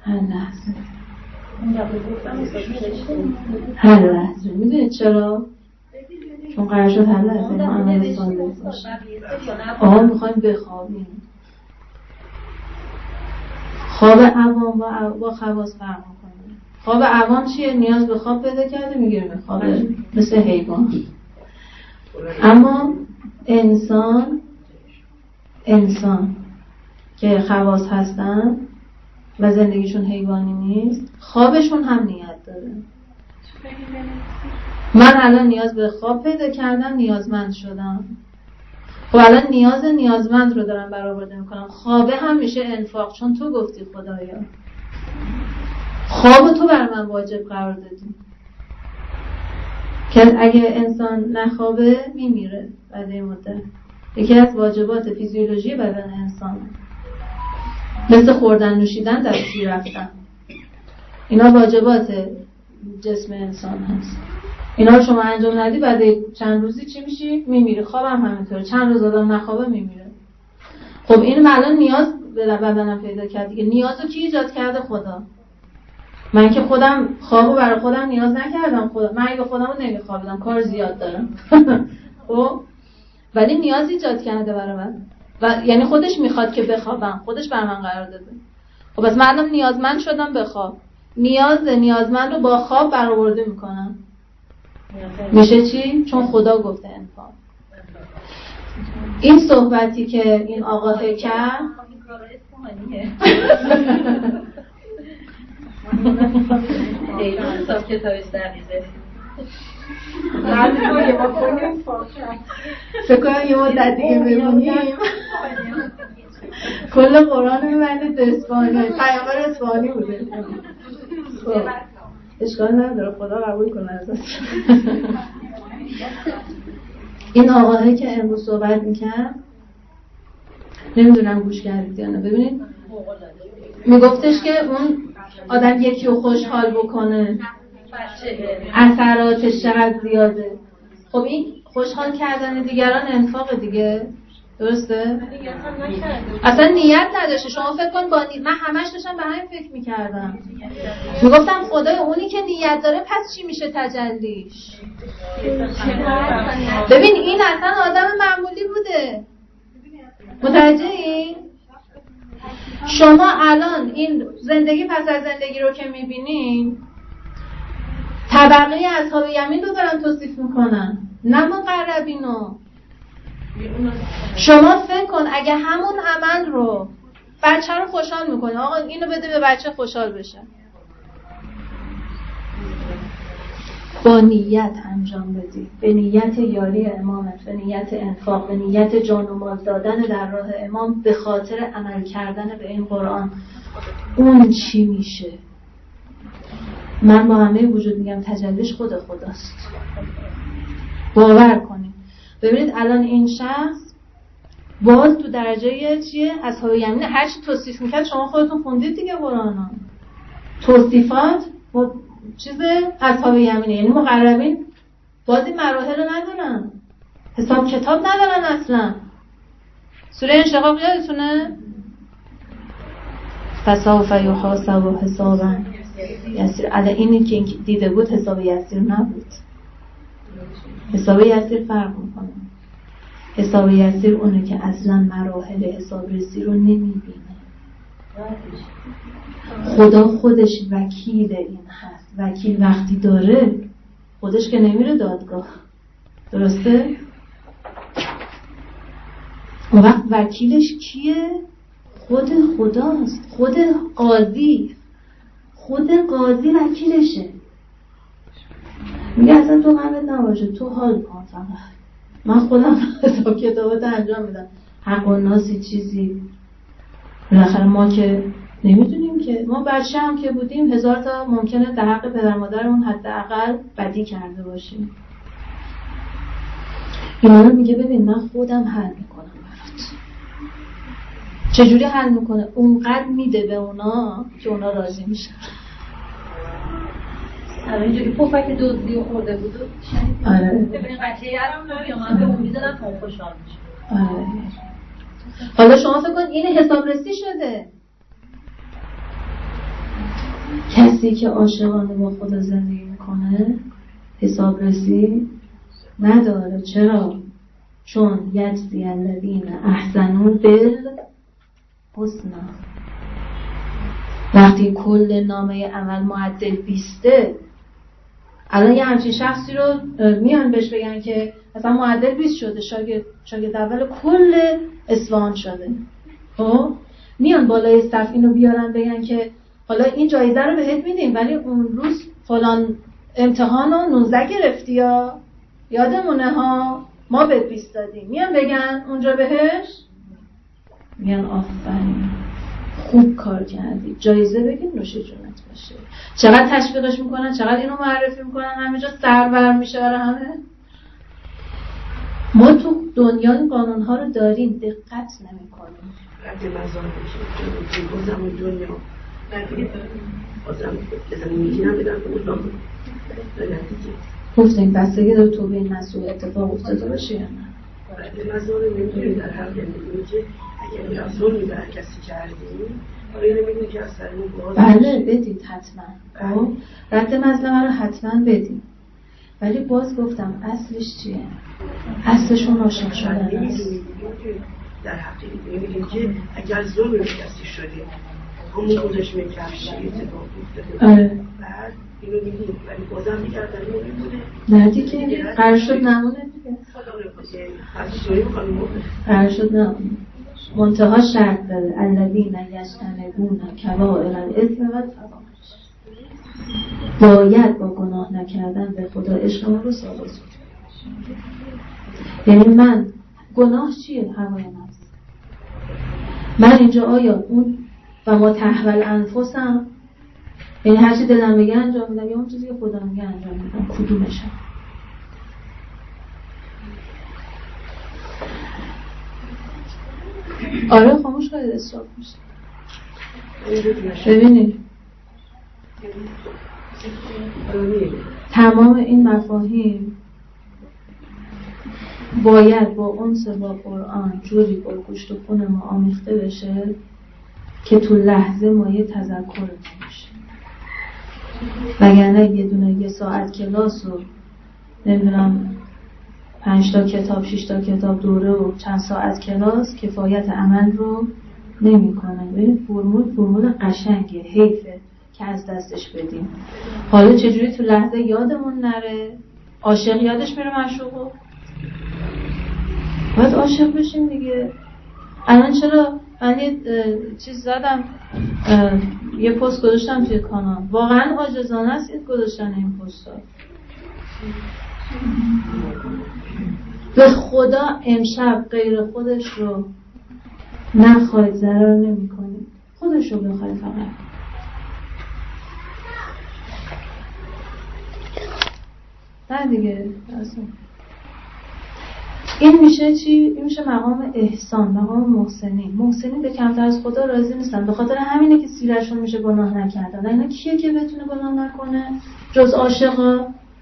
میدونید چرا؟ چون قرار شد هر لحظه ما عمل صالح باشیم. میخوایم بخوابیم. خواب عوام با خواص فرق میکنه. خواب عوام چیه؟ نیاز به خواب پیدا کرده میگیره میخوابه، مثل حیوان. اما انسان که خواص هستن و زندگیشون حیوانی نیست، خوابشون هم نیت داره. من الان نیاز به خواب پیدا کردم، نیازمند شدم. خب الان نیازمند رو دارم برآورده میکنم. خوابه هم میشه انفاق، چون تو گفتی خدایا خواب تو بر من واجب قرار دادی که اگه انسان نخوابه میمیره بعد این مدت. یکی از واجبات فیزیولوژی بدن انسان مثل خوردن، نوشیدن، دستی رفتن، اینا واجبات جسم انسان هست. اینا رو شما انجام ندی بعد چند روزی چی میشی؟ میمیری. خوابم همینطوره، چند روز آدم نخوابه میمیره. خب این الان نیاز به بدنم پیدا کرد دیگه. نیازو کی ایجاد کرده؟ خدا. من که خودم خوابو برای خودم نیاز نکردم. من اگه خودمو نمیخوابیدم کار زیاد دارم. خب ولی نیاز ایجاد کرده برای من و یعنی خودش میخواد که بخوابم، خودش بر من قرار داده. خب پس من نیازمند شدم به خواب. نیازمند رو با خواب برآورده میکنم. میشه چی؟ چون خدا گفته انفاق. این صحبتی که این آقا کرد فکر کنم یه مدت دیگه بمونیم کل قرآن میبنده به اسفانی، پیامبر اسفانی بوده. اشکال نداره، خدا قبول کنه ازش. این آقاهی که امروز صحبت میکرد نمیدونم گوش کردید یا نه. ببینید میگفتش که اون آدم یکی رو خوشحال بکنه اثراتش چقدر زیاده. خب این خوشحال کردن دیگران انفاق دیگه، درسته؟ اصلا نیت نداشته. شما فکر کن با من همش داشتم به همین فکر میکردم، میگفتم خدای اونی که نیت داره پس چی میشه تجلیش؟ ببین این اصلا آدم معمولی بوده، متوجهی؟ شما الان این زندگی پس از زندگی رو که میبینین طبقه اصحاب یمین رو دارن توصیف میکنن، نه مقربینو. شما فکر کن اگه همون عمل رو بچه رو خوشحال میکنه، آقا اینو بده به بچه خوشحال بشه، با نیت انجام بدی، به نیت یاری امامت، به نیت انفاق، به نیت جان و مال دادن در راه امام، به خاطر عمل کردن به این قرآن، اون چی میشه؟ من با همه وجود میگم تجلیش خود خداست. باور کنید. ببینید الان این شخص باز تو درجه چیه؟ اصحاب یمین. هر چی توصیف میکرد شما خودتون خوندید دیگه قرآن ها. توصیفات چیز اصحاب یمینه، یعنی مقربین باز این مراحل رو ندارن، حساب کتاب ندارن اصلا. سوره انشقاق یادتونه؟ فسوف یحاسب حسابا یسیر. الان اینی که دیده بود حساب یسیر نبود. حساب یسیر فرق میکنه. حساب یسیر اونه که اصلا مراحل حسابرسی رو نمیبینه. خدا خودش وکیل این هست. وکیل وقتی داره خودش که نمیره دادگاه، درسته؟ اون وقت وکیلش کیه؟ خود خداست. خود قاضی وکیلشه. میگه اصلا تو غمت نباشه، تو حال کن فقط، من خودم حساب کتابات انجام میدم. حق و ناسی چیزی بالاخره ما که نمیدونیم که، ما بچه هم که بودیم 1000 تا ممکنه در حق پدر مادرمون حداقل بدی کرده باشیم. اینا رو میگه ببین من خودم حل میکنم برات. چجوری حل میکنه؟ اونقدر میده به اونا که اونا راضی میشن. اینجوری پفک دزدی و خورده بود و شنید. آره. ببین قضیه رو من به اون میزنم تا اون خوشحال میشه. آره. حالا شما فکر کن این حسابرسی شده. کسی که عاشقانه با خدا زندگی میکنه حسابرسی نداره. چرا؟ چون یجزی الذین احسنوا بالحسنی. وقتی کل نامه عمل معدل 20، الان یه همچین شخصی رو میان بهش بگن که مثلا معدل 20 شده، شاگرد اول کل اصفهان شده، خب میان بالای صف اینو بیارن بگن که حالا این جایزه رو بهت میدیم ولی اون روز فلان امتحان رو 19 گرفتی یا یادمونه ها، ما بهت 20 دادیم. میان بگن اونجا بهش، میان آفرین خوب کار کردی، جایزه بگیم نوش جونت باشه. چقدر تشویقش میکنن، چقدر اینو معرفی میکنن، همه جا سرور میشه برای همه. ما تو دنیا این قانون ها رو داریم، دقت نمیکنیم. رد مزار بشه بازم اون دنیا نتیگه بازم بزنی میگیرم بدن کنم نتیگه گفتیم بستگی داره تو به این مسئول اتفاق افتاده باشه یا نه. رد مزار نمیدونی در حق میدونی که اگر این افزار می بر کسی کردیم حالا اینو میدونی که از سرمون باز بله بدید حتما. رد مظلمه رو حتما بدید، ولی باز گفتم اصلش چیه؟ اصلشون عاشق شدن است. در حقیقت میگیم که اگر ظلم به کسی شده همون خودش میکفشه اتفاق افتاده، بعد اینو میگیم ولی بازم دیگر در این بوده نه دیگه قرار شد نمونه دیگه، قرار شد نمونه. منتها شرط داره الذین یجتنبون کبائر الاثم والفواحش، باید با گناه نکردن به خدا عشق رو ثابت کنیم. یعنی من گناه چیه؟ هوای نفس. من اینجا آیا اون و ما تحول انفسم، یعنی هر چی دلم بگه انجام میدم یا اون چیزی که خدا میگه انجام میدم؟ کدومشم؟ آره خاموش کنید اصراف میشه. ببینید تمام این مفاهیم باید با انس با قرآن جوری با گوشت و خون ما آمیخته بشه که تو لحظه ما یه تذکر نمیشه. وگرنه یه دونه یه ساعت کلاس و نمیدونم 5 تا کتاب 6 تا کتاب دوره و چند ساعت کلاس کفایت عمل رو نمی کنه. ببین فرمول قشنگه، حیفه که از دستش بدیم. حالا چجوری تو لحظه یادمون نره؟ عاشق یادش میره معشوقو؟ باید عاشق بشیم دیگه. الان چرا من یه چیز زدم، یه پست گذاشتم توی کانال، واقعا عاجزانه است این گذاشتن این پست ها. به خدا امشب غیر خودش رو نخواهید، ضرر نمی کنید، خودش رو بخواهید فقط. نه دیگه اصلا. این میشه چی؟ این میشه مقام احسان، مقام محسنی. محسنی به کمتر از خدا راضی نیستن، به خاطر همینه که سیرشون میشه گناه نکردن. اینا کیه که بتونه گناه نکنه جز عاشقا؟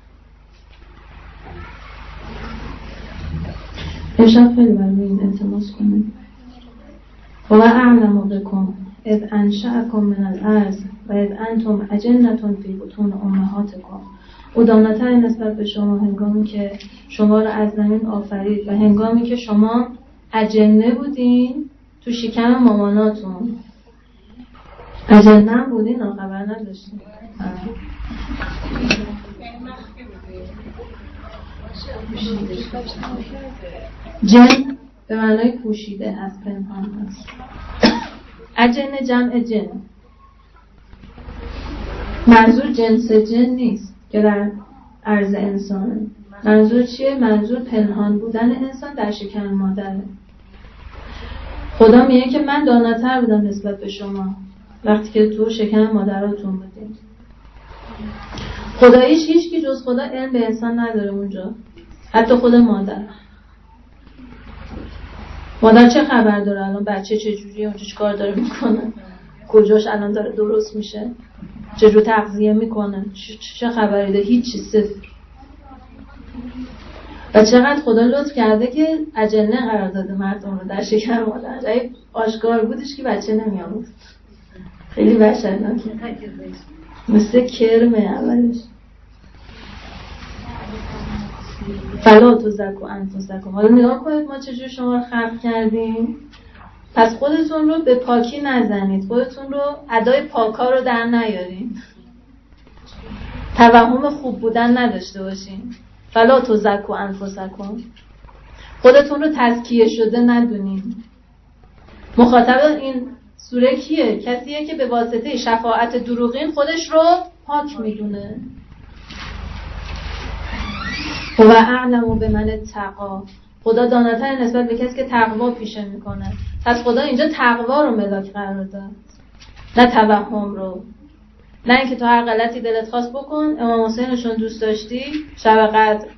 امشب خیلی برای این التماس کنیم. و اعلم بكم اذ انشأکم من الارض و اذ انتم اجنة فی بطون امهاتکم. او داناتر نسبت به شما هنگامی که شما را از زمین آفرید و هنگامی که شما اجنه بودین تو شکم ماماناتون. اجنه بودین، خبر نداشتین. جن به معنای پوشیده از پنهان هست. اجنه جمع جن. منظور جنس جن نیست که در عرض انسانه. منظور چیه؟ منظور پنهان بودن انسان در شکم مادره. خدا میگه که من داناتر بودم نسبت به شما وقتی که تو شکم مادراتون بودید. خداییش هیچ کی جز خدا علم به انسان نداره اونجا، حتی خود مادر. مادر چه خبر داره الان بچه چجوریه، اونجا چیکار داره میکنه، کجاش الان داره درست میشه، چجور تغذیه میکنه، چه خبری داره؟ هیچی، صفر. و چقدر خدا لطف کرده که اجنه قرار داده مردم رو در شکم مادر. اگه آشکار بودش که بچه نمیامد. خیلی وحشتناکه، مثل کرمه اولش. فلا تزکوا انفسکم. حالا نگاه کنید ما چجور شما رو خلق کردیم. پس خودتون رو به پاکی نزنید، خودتون رو ادای پاکا رو در نیارین، توهم خوب بودن نداشته باشین. فلا تزکوا انفسکم. خودتون رو تزکیه شده ندونین. مخاطب این سوره کیه؟ کسیه که به واسطه شفاعت دروغین خودش رو پاک میدونه. و اعلم بمن اتقی. خدا داناتر نسبت به کسی که تقوا پیشه میکنه. پس خدا اینجا تقوا رو ملاک قرار داد، نه توهم رو. نه اینکه تو هر غلطی دلت خواست بکن. امام حسینشون دوست داشتی، شب قدر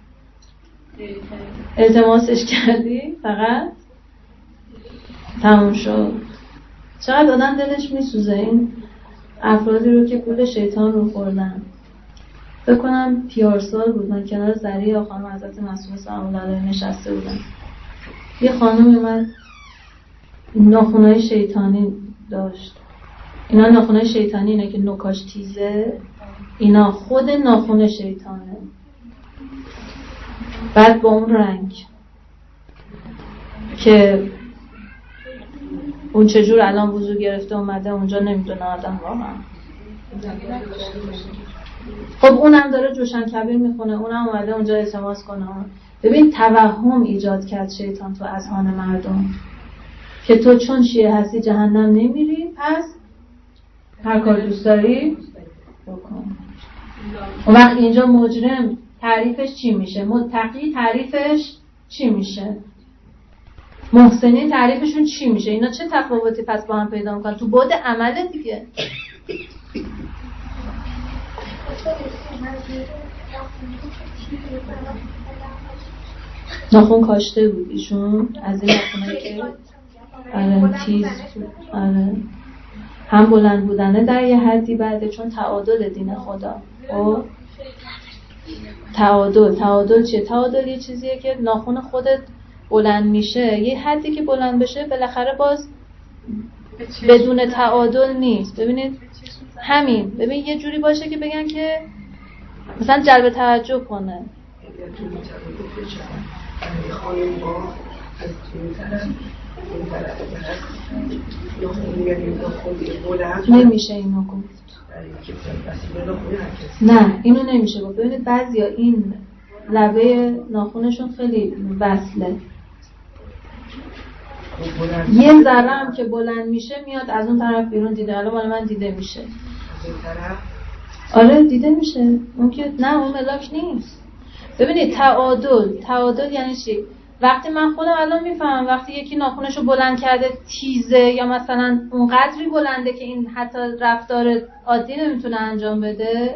التماسش کردی، فقط تموم شد. چقدر آدم دلش میسوزه این افرادی رو که گول شیطان رو خوردن. بکنم پیارسال بود، من کنار زریع خانم حضرت معصومه سلام الله علیها نشسته بودم. یه خانم اومد ناخنای شیطانی داشت. اینا ناخنای شیطانی اینه که نوکاش تیزه، اینا خود ناخن شیطانه. بعد با اون رنگ که اون چجور الان وضو گرفته اومده اونجا نمیدونه آدم واقعا. خب اونم داره جوشن کبیر میخونه، اونم اومده اونجا التماس کنه. ببین توهم ایجاد کرد شیطان تو اذهان مردم که تو چون شیعه هستی جهنم نمیری، پس هر کار دوست داری بکن. اون وقت اینجا مجرم تعریفش چی میشه؟ متقی تعریفش چی میشه؟ محسنین تعریفشون چی میشه؟ اینا چه تفاوتی پس با هم پیدا میکنن؟ تو بعد عمله دیگه. ناخن کاشته بود ایشون، از این ناخنایی که تیز بود. هم بلند بودنه در یه حدی بعده، چون تعادل دین خدا. او تعادل چیه؟ تعادل یه چیزیه که ناخن خودت بلند میشه، یه حدی که بلند بشه بالاخره باز بدون تعادل نیست. ببینید همین، ببین یه جوری باشه که بگن که مثلا جلب توجه کنه. نمیشه اینو گفت. نه اینو نمیشه گفت. ببینید بعضیا این لبه ناخونشون خیلی وصله، یه ذره هم که بلند میشه میاد از اون طرف بیرون. دیده الان مال من دیده میشه. آره دیده میشه. اون که نه اون ملاک نیست. ببینید تعادل یعنی چی؟ وقتی من خودم الان میفهمم وقتی یکی ناخونشو بلند کرده تیزه یا مثلا اون قدری بلنده که این حتی رفتار عادی نمیتونه انجام بده.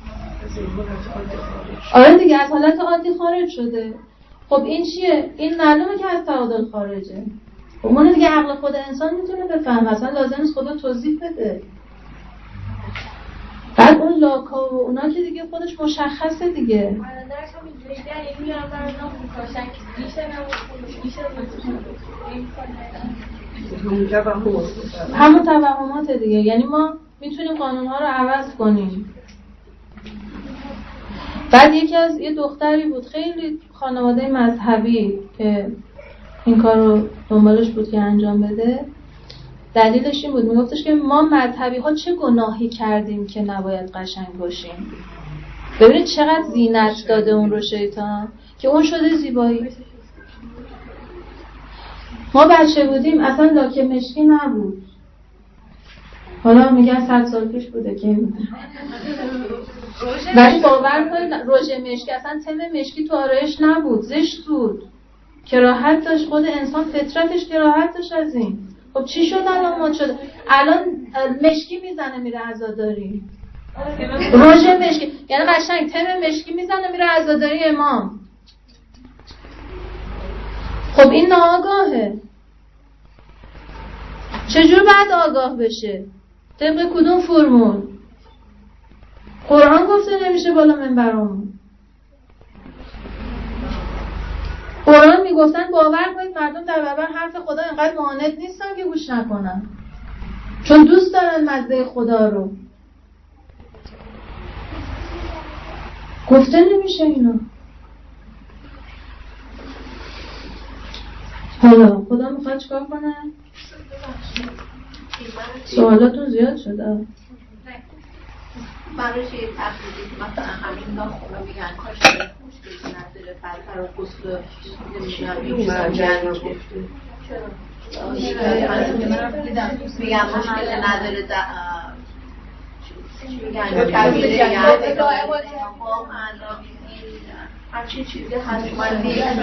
آره دیگه از حالت عادی خارج شده. خب این چیه؟ این معلومه که از تعادل خارجه. خب اون دیگه عقل خود انسان میتونه بفهمه، اصلا لازم نیست خدا توضیح بده. بعد اون لاکا و اونا که دیگه خودش مشخصه دیگه. همون توهمات دیگه. یعنی ما میتونیم قانونها رو عوض کنیم. بعد یه دختری بود خیلی خانواده مذهبی که این کار رو دنبالش بود که انجام بده. دلیلش این بود، میگفتش که ما مذهبی ها چه گناهی کردیم که نباید قشنگ باشیم. ببینید چقدر زینت داده اون رو شیطان که اون شده زیبایی. ما بچه بودیم اصلا لاکه مشکی نبود. حالا میگن 100 سال پیش بوده که ولی باور کنید رژ مشکی اصلا تم مشکی تو آرایش نبود، زشت بود. کراهت داشت، خود انسان فطرتش کراهت داشت از این. خب چی شد الان ما شد؟ الان مشکی میزنه میره عزاداری. رژ مشکی یعنی قشنگ تم مشکی میزنه میره عزاداری امام. خب این ناآگاهه. چجور باید آگاه بشه؟ طبق کدوم فرمول؟ قرآن گفته نمیشه بالا منبرمون. قرآن میگفتن باور کنید مردم در برابر حرف خدا اینقدر معاند نیستن که گوش نکنن، چون دوست دارن مزه خدا رو. گفته نمیشه اینا. حالا خدا میخواد چیکار کنه؟ سوالاتون زیاد شده. برای چه تقریبی مثلا همین ناخونه میگن کاش مشکلی نداره برای غسل نمیدونم میگن مشکلی نداره میگن کبیره همچین چیزی هست. من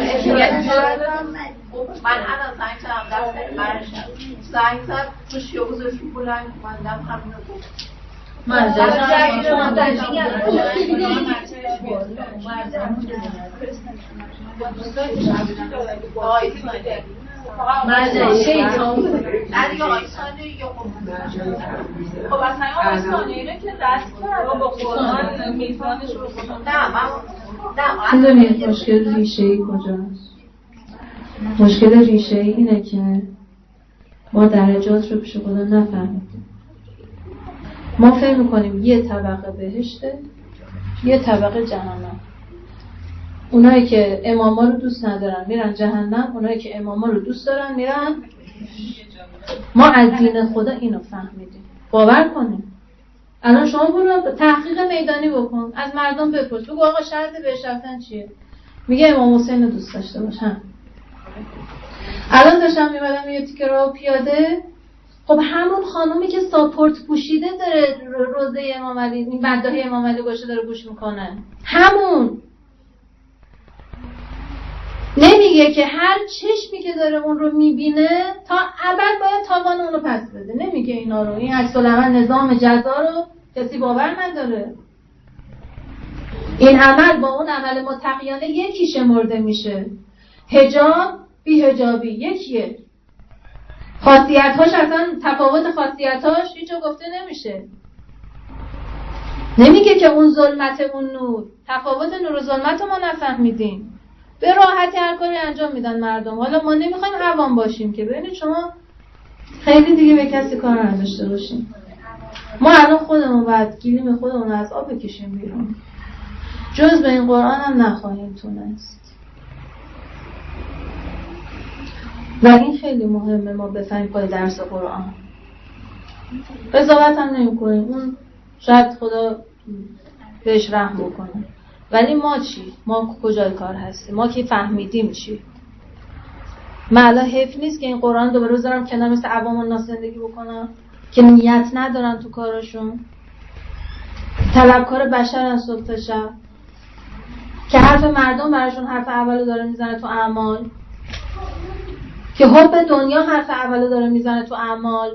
الان زنگ زدم دست برشم زنگ زد خوشی و گذاشت رو بلند کماندم همین رو گفت خب اصلا آیسانه اینه که دست کرده با قرآن میزانش رو میدونید مشکل ریشه‌ای کجاست؟ مشکل ریشه‌ای اینه که ما درجات رو پیش خدا نفهمیدیم. ما فکر می‌کنیم یه طبقه بهشته، یه طبقه جهنم. اونایی که اماما رو دوست ندارن میرن جهنم، اونایی که اماما رو دوست دارن میرن. ما از دین خدا اینو فهمیدیم. باور کنیم. الان شما برو تحقیق میدانی بکن، از مردم بپرس، بگو آقا شرط بهش رفتن چیه؟ میگه امام حسین رو دوست داشته باشن. الان داشتم میبادم یه تیکه راه پیاده، خب همون خانومی که ساپورت پوشیده داره روزه امام علی، این مداحی امام علی باشه داره گوش میکنه، همون نمیگه که هر چشمی که داره اون رو میبینه تا ابد باید تاوان اون رو پس بده. نمیگه اینا رو. این عکس العمل نظام جزا رو کسی باور نداره. این عمل با اون عمل متقیانه یکی شمرده میشه. حجاب بی حجابی یکیه. خاصیت‌هاش اصلا تفاوت خاصیت‌هاش هیچ جا گفته نمیشه. نمیگه که اون ظلمت اون نور. تفاوت نور و ظلمت رو ما نفهمیدیم. به راحتی هر کاری انجام میدن مردم. حالا ما نمیخوایم عوام باشیم که ببینید شما خیلی دیگه به کسی کار نداشته باشیم. ما الان خودمون باید گلیم خودمون از آب بکشیم بیرون. جز به این قرآن هم نخواهیم تونست. و این خیلی مهمه ما بفهمیم پای درس قرآن. قضاوت هم نمی کنیم. اون شاید خدا بهش رحم بکنه. ولی ما چی؟ ما کجای کار هستیم؟ ما که فهمیدیم چی؟ من الان حیف نیست که این قرآن دوباره بذارم کنار مثل عوام الناس زندگی بکنم که نیت ندارن تو کارشون، طلبکار بشر از صبح تا شب، که حرف مردم براشون حرف اولو داره میزنه تو اعمال، که حب دنیا حرف اولو داره میزنه تو اعمال.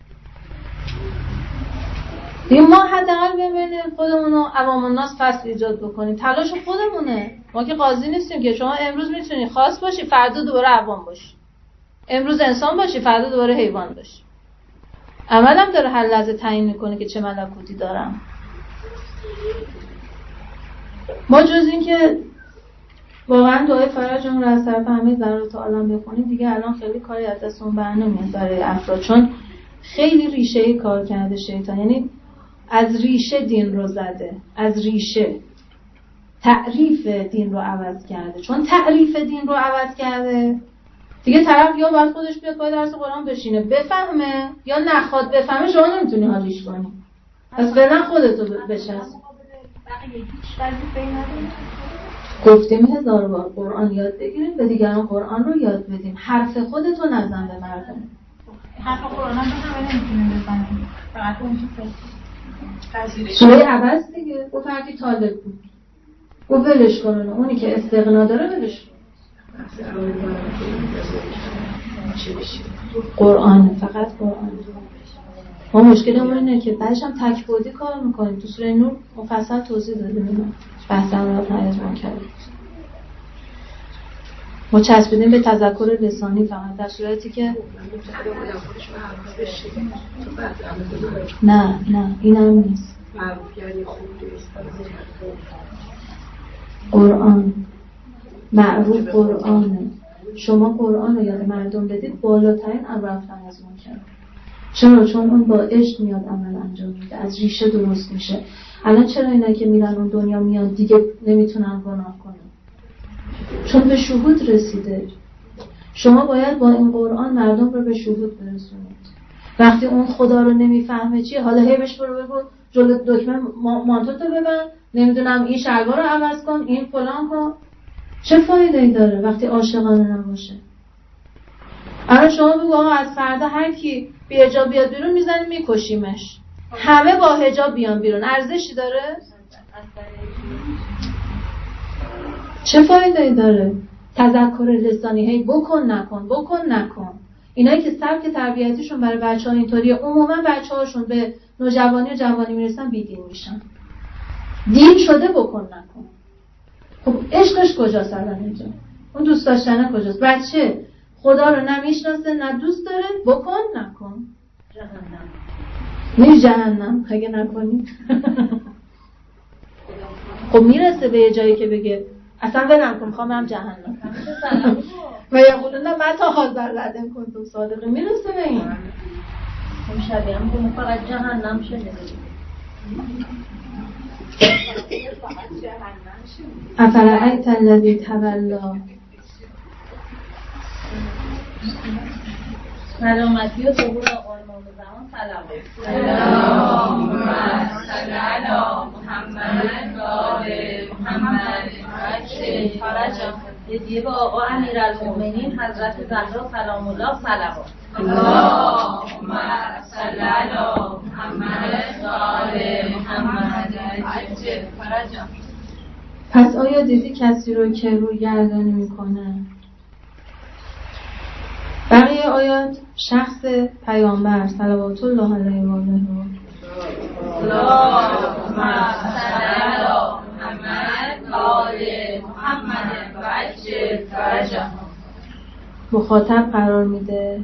دیگه ما حداقل ببینیم خودمونو عوام الناس فصل ایجاد بکنیم، تلاش خودمونه. ما که قاضی نیستیم که شما امروز میتونی خاص باشی فردا دوباره عوام باشی، امروز انسان باشی فردا دوباره حیوان باشی. عملم داره هر لحظه تعیین میکنه که چه ملکوتی دارم. ما جز این که واقعا دعای فرجمون رو از طرف همه ذرات عالم بخونیم دیگه الان خیلی کاری از دستمون برنمیاد برای افراد، چون خیلی ریشه‌ای کار کرده شیطان. یعنی از ریشه دین رو زده، از ریشه تعریف دین رو عوض کرده. چون تعریف دین رو عوض کرده دیگه طرف یا باید خودش بیاد پای درس قرآن بشینه بفهمه، یا نخواد بفهمه شما نمیتونی حالیش کنی. پس فعلا خودتو بچسب. گفتیم 1000 بار قرآن یاد بگیریم، به دیگران قرآن رو یاد بدیم. حرف خودتو نزن به مردم. حرف قرآن هم نمیتونیم بزنیم، فقط اون سوره عبس دیگه گفت هرکی طالب بود گفت ولش کنونه، اونی که استغنا داره ولش کن. قرآن، فقط قرآن. ما مشکلمون اینه که بعدش هم تک‌بعدی کار میکنیم. تو سوره نور مفصل توضیح دادیم بحث امر نهی منکر. ما چسبیدیم به تذکر لسانی فقط، در صورتی که نه اینم نیست. قرآن معروف قرآنه. شما قرآن رو یاد مردم بدید بالاترین امر رفتن از منکر. چرا؟ چون اون با عشق میاد عمل انجام میده، از ریشه درست میشه. الان چرا اینا که میرن اون دنیا میان دیگه نمیتونن گناه کنن؟ چون به شهود رسیده. شما باید با این قرآن مردم رو به شهود برسونید. وقتی اون خدا رو نمیفهمه چیه، حالا هیبش برو بگو جلو دکمه مانتو تو ببند، نمیدونم این شلوار رو عوض کن، این فلان کن. چه فایده‌ای داره وقتی عاشقانه نباشه؟ الان شما بگو آقا از فردا هر کی بی حجاب بیاد بیرون میزنیم میکشیمش، همه با حجاب بیان بیرون، ارزشی داره؟ چه فایده‌ای داره؟ تذکر لسانی هی بکن نکن. اینایی که سبک تربیتیشون برای بچه‌ها اینطوریه، عموما بچه‌هاشون به نوجوانی و جوانی میرسن بیدین میشن. دین شده بکن نکن. خب عشقش کجاست الان اینجا؟ اون دوست داشتنه کجاست؟ بچه خدا رو نمیشناسه نه دوست داره، بکن نکن. جهنم اگه نکنی. خب میرسه به یه جایی که بگه اصلا ولم کن میخوام برم جهنم و یقولون نه من تا حاضر لدن کنتم صادقه. میرسه به این شبیه هم کنه فقط جهنم شده. افرأیت الذی تولی. سلامتی و ظهور آقای امام زمان صلوات. اللهم صل علی محمد و آل محمد. هدیه به آقا امیرالمومنین حضرت زهرا سلام الله صلوات. اللهم صل علی محمد و آل محمد. عجل فرجا. پس آیا دیدی کسی رو که روی گردانی میکنه؟ بقیه آیات شخص پیامبر صلوات الله علیه و آله اللهم صل علی محمد و آل محمد و عجل فرجا مخاطب قرار میده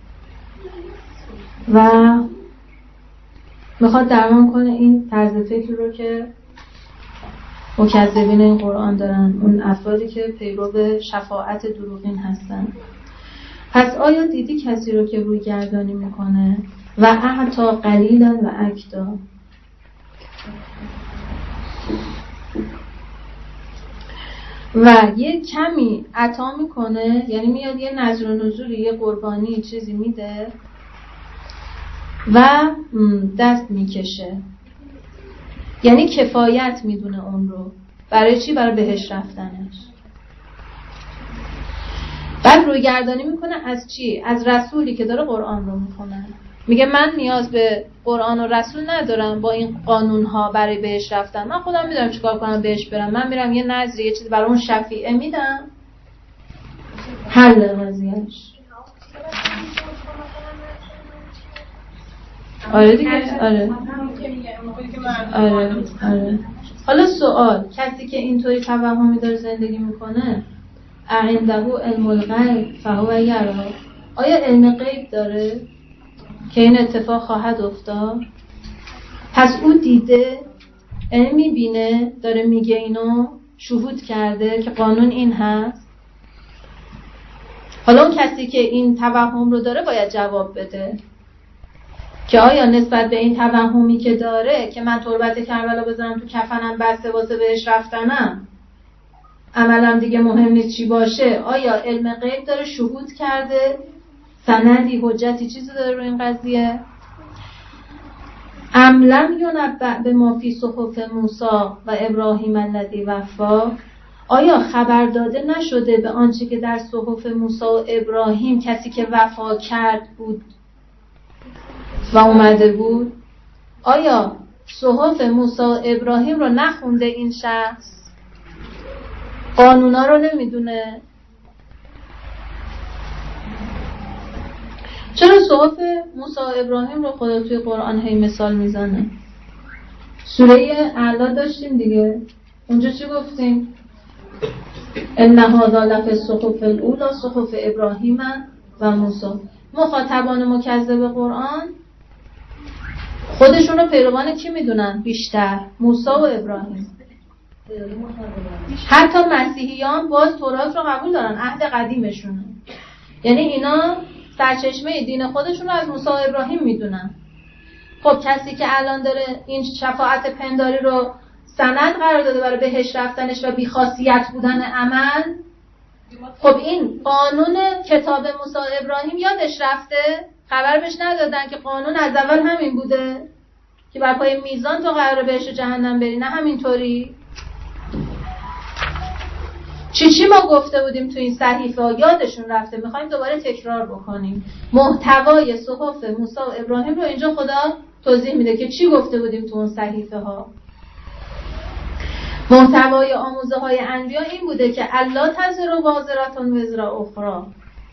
و میخواد درمان کنه این طرز فکر رو که مکذبین این قرآن دارن، اون افرادی که پیرو شفاعت دروغین هستن. پس آیا دیدی کسی رو که روی گردانی میکنه و اعطا قلیلا و اکدا؟ و یه کمی عطا میکنه، یعنی میاد یه نذر و نذوری، یه قربانی چیزی میده و دست میکشه. یعنی کفایت میدونه اون رو. برای چی؟ برای بهش رفتنش. بعد رویگردانی میکنه از چی؟ از رسولی که داره قرآن رو میخونه. میگه من نیاز به قرآن و رسول ندارم با این قانونها برای بهش رفتن. من خودم میدونم چیکار کنم بهش برم. من میرم یه نظری یه چیزی برای اون شفیعه میدم، حل قضیهش. آره دیگه. آره. حالا سوال، کسی که اینطوری توهمی داره زندگی میکنه، عنده علم الغیب فهو یرا، آیا علم غیب داره که این اتفاق خواهد افتاد؟ پس او دیده، یعنی میبینه، داره میگه اینو، شهود کرده که قانون این هست. حالا اون کسی که این توهم رو داره باید جواب بده که آیا نسبت به این توهمی که داره که من تربت کربلا بذارم تو کفنم بسته واسه بهش رفتنم، عملم دیگه مهم نیست چی باشه، آیا علم غیب داره، شهود کرده، سندی، حجتی، چیزی داره رو این قضیه؟ ام لم ینبأ بما فی صحف موسی و ابراهیم الذی وفا، آیا خبر داده نشده به آنچه که در صحف موسی و ابراهیم، کسی که وفا کرد بود و اومده بود؟ آیا صحف موسی و ابراهیم رو نخونده این شخص؟ قانونا رو نمیدونه؟ چرا صحف موسی و ابراهیم رو خدا توی قرآن هی مثال میزنه؟ سوره اعلا داشتیم دیگه، اونجا چی گفتیم؟ ان هذا لفی الصحف الاولی صحف ابراهیم و موسی. مخاطبان مکذب قرآن خودشون رو پیروان کی میدونن بیشتر؟ موسی و ابراهیم. حتی مسیحیان باز تورات رو قبول دارن، عهد قدیمشونه. یعنی اینا سرچشمه دین خودشون رو از موسی و ابراهیم میدونن. خب کسی که الان داره این شفاعت پنداری رو سند قرار داده برای بهش رفتنش و بیخاصیت بودن عمل، خب این قانون کتاب موسی و ابراهیم یادش رفته؟ خبر بهش ندادن که قانون از اول همین بوده که بر پای میزان تو قراره بهش جهنم بری، نه همینطوری؟ چی ما گفته بودیم تو این صحیفه ها یادشون رفته، میخوایم دوباره تکرار بکنیم. محتوای صحف موسی و ابراهیم رو اینجا خدا توضیح میده که چی گفته بودیم تو اون صحیفه ها. محتوای آموزه های انبیا این بوده که الا تزر وازرة وزر اخری،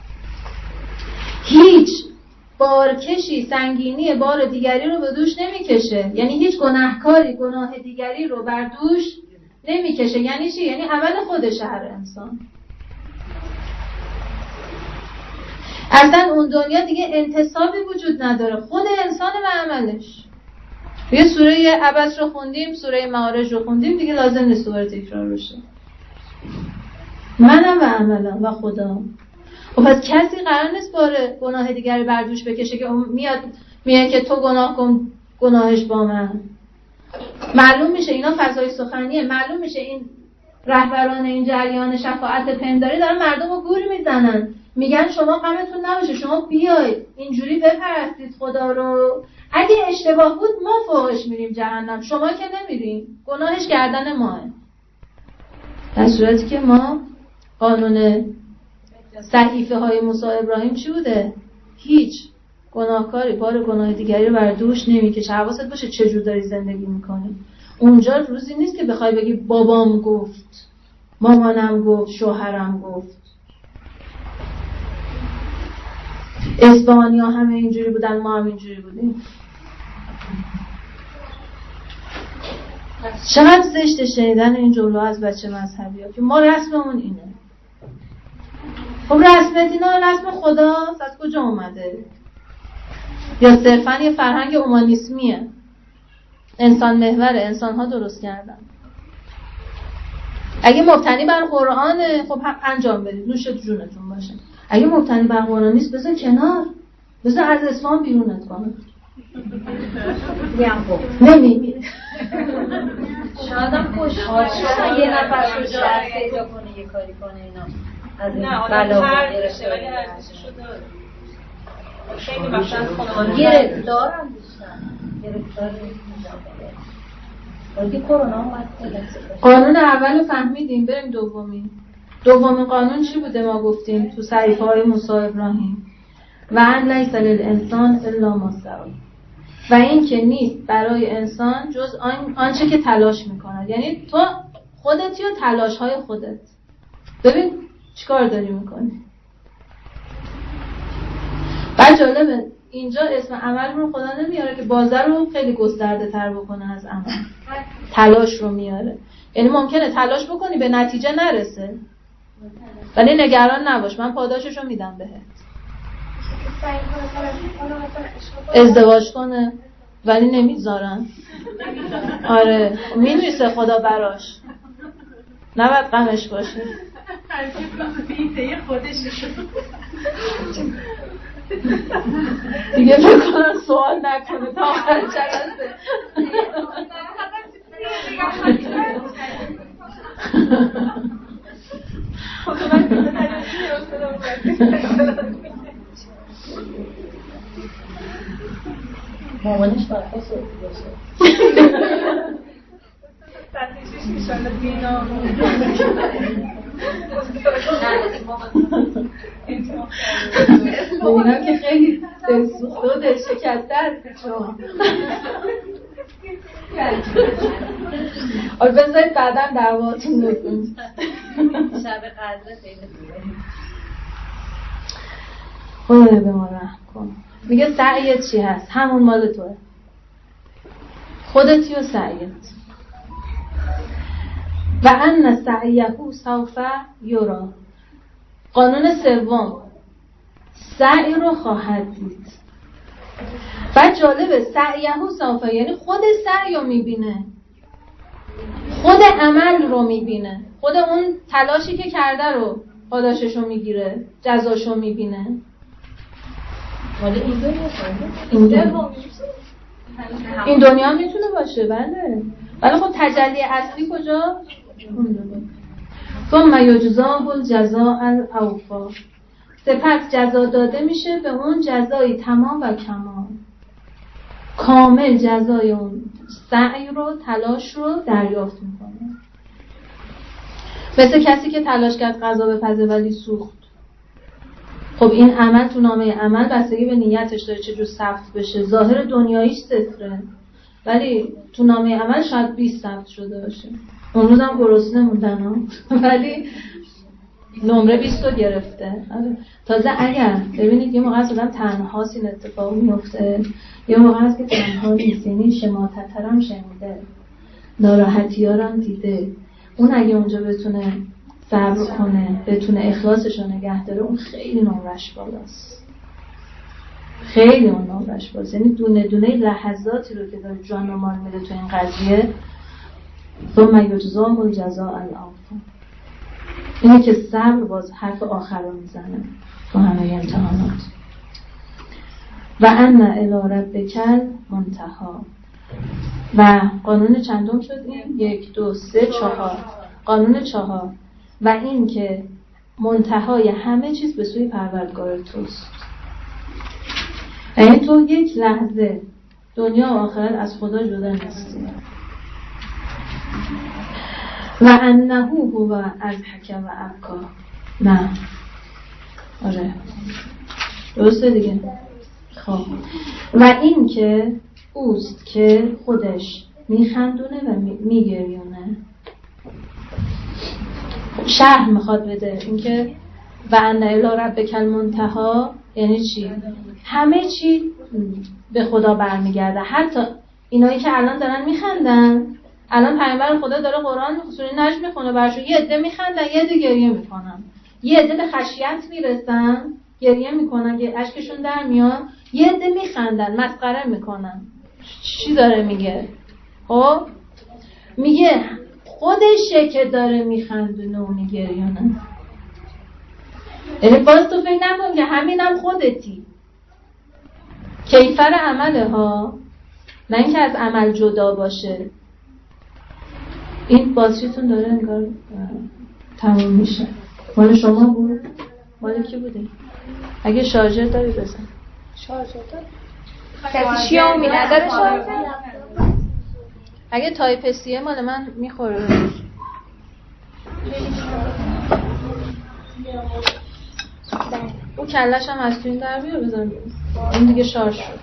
هیچ بارکشی سنگینی بار دیگری رو به دوش نمیکشه. یعنی هیچ گناهکاری گناه دیگری رو بر دوش نمیکشه. یعنی چی؟ یعنی عمل خودشه هر انسان. اصلا اون دنیا دیگه انتصابی وجود نداره، خود انسان و عملش. یه سوره عبس رو خوندیم، سوره معارج رو خوندیم، دیگه لازم نیست دوباره تکرار بشه. منم و عملم و خدا. خب پس کسی قرار نیست باره گناه دیگری بر دوش بکشه که میاد که تو گناه کن، گناهش با من. معلوم میشه اینا فضای سخنیه، معلوم میشه این رهبران این جریان شفاعت پنداری دارن مردم رو گول میزنن، میگن شما غمتون نباشه، شما بیاید اینجوری بپرستید خدا رو، اگه اشتباه بود ما فوقش میریم جهنم، شما که نمیریم، گناهش گردن ماه. در صورتی که ما قانون صحیفه های موسی ابراهیم چی بوده؟ هیچ گناهکاری بار گناه دیگری رو بر دوش نمیکشه. حواست باشه چجور داری زندگی میکنی. اونجا روزی نیست که بخوای بگی بابام گفت، مامانم گفت، شوهرم گفت. اسپانیا همه اینجوری بودن، ما هم اینجوری بودیم. چقدر زشته شنیدن این جمله از بچه مذهبی ها که ما رسممون اینه. خب رسمت اینا رسم خداست، از کجا اومده؟ یا صرفا یه فرهنگ اومانیسمیه، انسان محوره، انسان ها درست کردن. اگه مبتنی بر قرآنه خب انجام بدید، نوش جونتون باشه. اگه مبتنی بر قرآن نیست بذار کنار، بذار از اسلام بیرونت کنه. نمیمیره. شایدم خوشحال شد یه نفر شجاعت پیدا کنه یه کاری کنه اینا از این بلا گرفته ولی ارزششو داره. خیلی مثلا خانواده گرفتارم بیشتر گرفتار نیست. ولی کرونا اومد. قانون اول فهمیدیم، بریم دومین قانون چی بوده؟ ما گفتیم تو صحیفه های موسی ابراهیم و ان لیس للانسان الا ما سعی، و این که نیست برای انسان جز آنچه که تلاش میکند. یعنی تو خودتی و تلاش های خودت. ببین چیکار داری میکنی. بعد جالبه اینجا اسم عمل رو خدا نمیاره که بازه رو خیلی گسترده تر بکنه از عمل، تلاش رو میاره. یعنی ممکنه تلاش بکنی به نتیجه نرسه ولی نگران نباش، من پاداشش رو میدم بهت. ازدواج کنه ولی نمیذارن. آره می‌نویسه خدا براش، نباید غمش باشه. دیگه فکر کنم سوال نکنه تا آخر جلسه. مامانش باید خواست باشه. تحتیشش میشانه بینا ببینم که خیلی دلسوخته و دلشکسته هستی شما. بذارید بعدا دعواتون بکنید. شب قدر خیلی خوبه. خدا به ما رحم کن. میگه سعیت چی هست؟ همون مال توه، خودتی و سعیت. و ان سعیه سوف یرا. قانون سوم، سعی رو خواهد دید. بعد جالبه سعیه سوف یعنی خود سعی رو میبینه، خود عمل رو میبینه، خود اون تلاشی که کرده رو پاداشش رو میگیره، جزاش رو میبینه. ولی این دنیا میتونه باشه، بله. ولی خب تجلی اصلی کجا؟ ثم یجزاه الجزاء الاوفی. سپس جزا داده میشه به اون جزای تمام و کمال، کامل جزای اون سعی رو، تلاش رو دریافت میکنه. مثل کسی که تلاش کرد غذا بپزه ولی سوخت. خب این عمل تو نامه عمل بستگی به نیتش داره چجور ثبت بشه. ظاهر دنیاییش صفره ولی تو نامه عمل شاید 20 ثبت شده باشه. اون روز هم گرسنه موندن ولی نمره 20 رو گرفته. تازه اگر ببینید یه موقع هست آدم تنهاست این اتفاق میفته، یه موقع هست که تنها نیست، یعنی شماتترم شنیده، ناراحتی ها هم دیده. اون اگه اونجا بتونه صبر کنه، بتونه اخلاصش رو نگه داره، اون خیلی نمرش بالاست، خیلی اون نمرش بالاست. یعنی دونه دونه لحظاتی رو که داره جان و مال میده تو این قضیه. ثم یجزاه الجزاء الاوفی. اینه که صبر باز حرف آخر رو میزنه تو همه امتحانات. و ان الی ربک المنتهی. و قانون چندم شد این؟ 1 2 3 4. قانون 4. و این که منتهای همه چیز به سوی پروردگار توست. یعنی تو یک لحظه دنیا و آخرت از خدا جدا نیستی. و انه هو اضحک و ابکی. نه آره درسته دیگه. خب و این که اوست که خودش میخندونه و میگریونه. شرح میخواد بده این که و ان الی ربک المنتهی یعنی چی؟ همه چی به خدا برمیگرده. حتی اینایی که الان دارن میخندن، الان پیامبر خدا داره قرآن سوره نجم میخونه براشون، یه عده میخندن یه عده گریه میکنن، یه عده به خشیت میرسن گریه میکنن که اشکشون در میاد، یه عده میخندن مسخره میکنن. چی داره میگه؟ خب میگه خودشه که داره میخندونه و میگریونه. یعنی باز تو فکر نکن که همینم خودتی، کیفر عمله ها، نه اینکه از عمل جدا باشه. این باتریتون داره انگار تموم میشه. مال شما بود؟ مال کی بوده؟ اگه شارژر داری بزن. شارژر داری؟ کسی شیائومی نداره شارژر؟ اگه تایپ سیه مال من میخوره. اون کلش هم از تو این در بیار بذار این دیگه شارژ شد.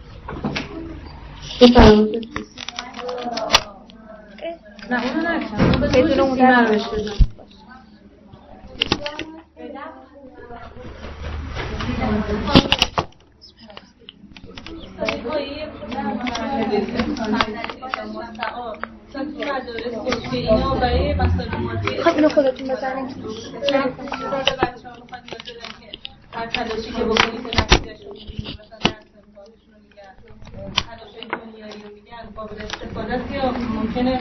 تو فراموش نه اونو نکنم بدون اون در بهش بدم. خب اینو خودتون بزنید. هر تلاشی که بکنید به نتیجهشون می‌رسید، مثلا درس امتحانشون رو میگن، تلاش‌های دنیایی رو میگن، قابل استفاده است یا ممکنه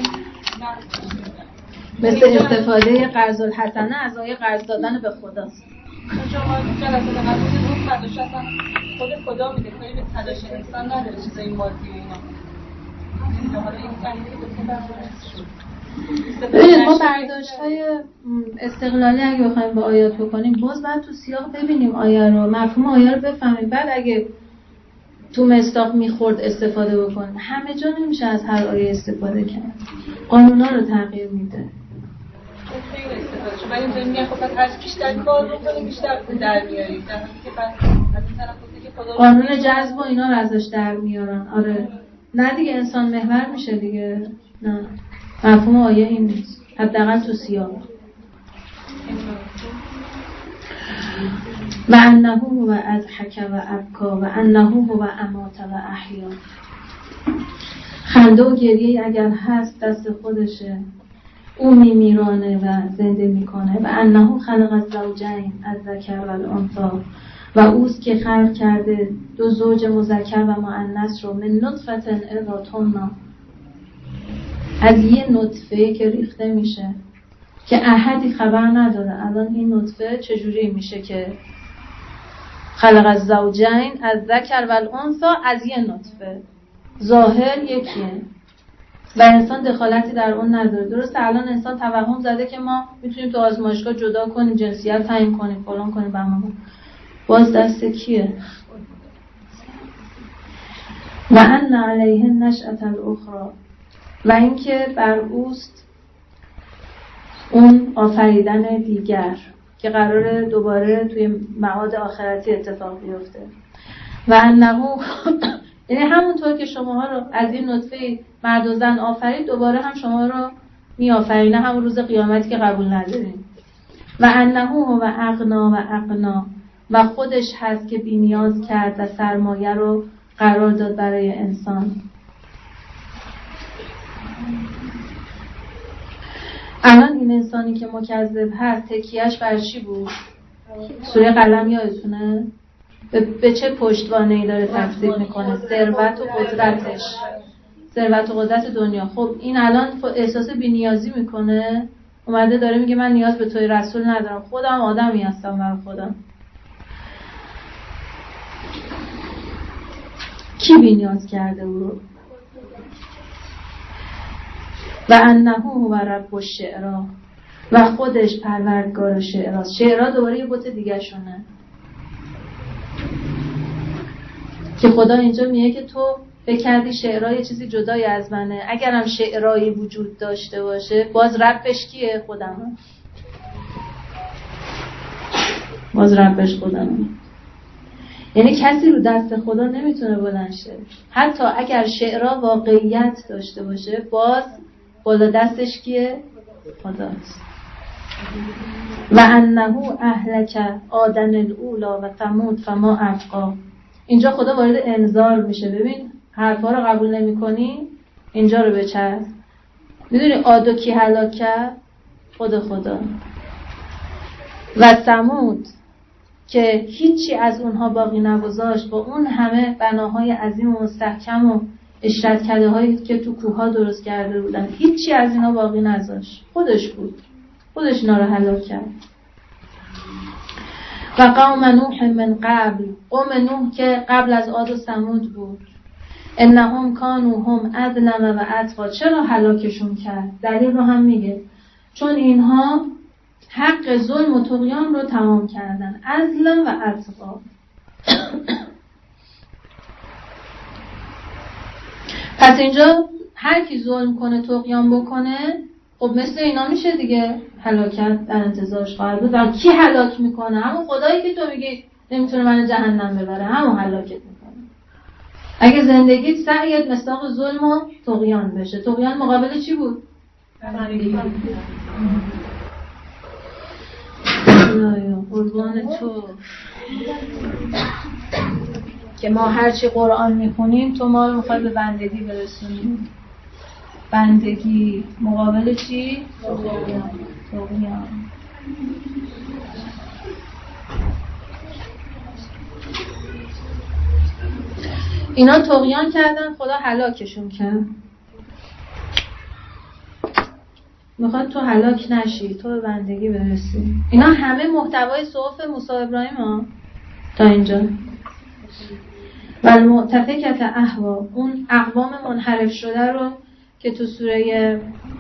مثل استفاده قرض الحسنه از آیه قرض دادن به خداست. شما جلسه قبل بود تلاش اصلا خود خدا میده، کاری به تلاش انسان نداره، چیزای مادی و اینا. حالا این کلمه که گفتم ببینید ما برداشت‌های استقلالی اگه بخوایم با آیات بکنیم باز باید تو سیاق ببینیم آیه رو، مفهوم آیه رو بفهمیم، بعد اگه تو مصداق میخورد استفاده بکنیم. همه جا نمیشه از هر آیه استفاده کرد، قانونا رو تغییر میده. خیلی استفاده شد. ولی اینجا میگن خب هر بیشتر کار بکنیم بیشتر در میارید. در حالی که بعد از این طرف گفته که خدا قانون جذب و اینا رو ازش در میارن. آره نه دیگه انسان محور میشه دیگه. نه مفهوم آیه این نیست، حداقل تو سیاق. و انه هو اضحک و ابکا و انه هو امات و احیا. خنده و گریه اگر هست دست خودشه، او میمیرانه و زنده میکنه. و انه خلق الزوجین الذکر و الانثی، و اوست که خلق کرده دو زوج مذکر و مؤنث رو من نطفه اذا تمنی، از یه نطفه که ریخته میشه که احدی خبر نداره الان این نطفه چجوری میشه که خلق الزوجین الذکر و الانثی، از یه نطفه ظاهر یکیه و انسان دخالتی در اون نداره. درسته الان انسان توهم زده که ما میتونیم تو آزمایشگاه جدا کنیم، جنسیت تعیین کنیم، فلان کنیم، بهمان. باز دست کیه؟ و ان علیه نشأة الاخری، و اینکه بر اوست اون آفریدن دیگر که قراره دوباره توی معاد آخرتی اتفاق بیفته. و انه یعنی همونطور که شماها رو از این نطفه مرد و زن آفرید دوباره هم شما رو می آفرینه همون روز قیامتی که قبول نداریم. و انه هو اغنا و اقنا، و خودش هست که بی‌نیاز کرد و سرمایه رو قرار داد برای انسان. الان این انسانی که مکذب هست تکیهش بر چی بود؟ سوره قلم یادتونه؟ به چه پشتوانه‌ای داره تفسیر میکنه؟ ثروت و قدرتش، ثروت و قدرت دنیا. خب این الان احساس بی‌نیازی میکنه، اومده داره میگه من نیاز به توی رسول ندارم، خودم آدمی هستم برای خودم. کی بی‌نیاز کرده او رو؟ و انه هو رب الشعرا، و خودش پروردگار شعراست. شعرا دوباره یه بوت دیگه شونه که خدا اینجا میگه که تو فکر کردی شعرا یه چیزی جدای از منه. اگرم شعرایی وجود داشته باشه باز ربش کیه؟ خودمه. باز ربش خودمه. یعنی کسی رو دست خدا نمیتونه بلند شه. حتی اگر شعرا واقعیت داشته باشه باز بالا دستش کیه؟ خداست. و انه اهلک عادن الاولی و ثمود فما ابقی. اینجا خدا وارد انذار میشه. ببین حرفا رو قبول نمی‌کنی اینجا رو بچسب. میدونی عادو کی هلاک کرد؟ خدا. و ثمود که هیچی از اونها باقی نگذاشت، با اون همه بناهای عظیم و مستحکم و اشرت هایی که تو کوه‌ها درست کرده بودن، هیچی از اینا باقی نذاشت. خودش بود، خودش اینا رو هلاک کرد. و قوم نوح من قبل، قوم نوح که قبل از عاد و ثمود بود، انهم کانوا هم اظلم و اطغی. چرا هلاکشون کرد؟ دلیل رو هم میگه، چون اینها حق ظلم و طغیان رو تمام کردن. اظلم و اطغی. پس اینجا هر کی ظلم کنه طغیان بکنه خب مثل اینا میشه دیگه، هلاکت در انتظارش خواهد بود. و کی هلاک میکنه؟ همون خدایی که تو میگی نمیتونه منو جهنم ببره، همون هلاکت میکنه. اگه زندگیت سعیت مصداق ظلم و طغیان بشه، طغیان مقابل چی بود؟ قربان تو که ما هرچی قرآن میخونیم تو ما رو میخوای به بندگی برسونیم. بندگی مقابل چی؟ طغیان. اینا طغیان کردن، خدا هلاکشون کرد. میخواد تو هلاک نشی، تو به بندگی برسی. اینا همه محتوای صحف موسی ابراهیم ها تا اینجا. و المؤتفکة اهوا، اون اقوام منحرف شده رو که تو سوره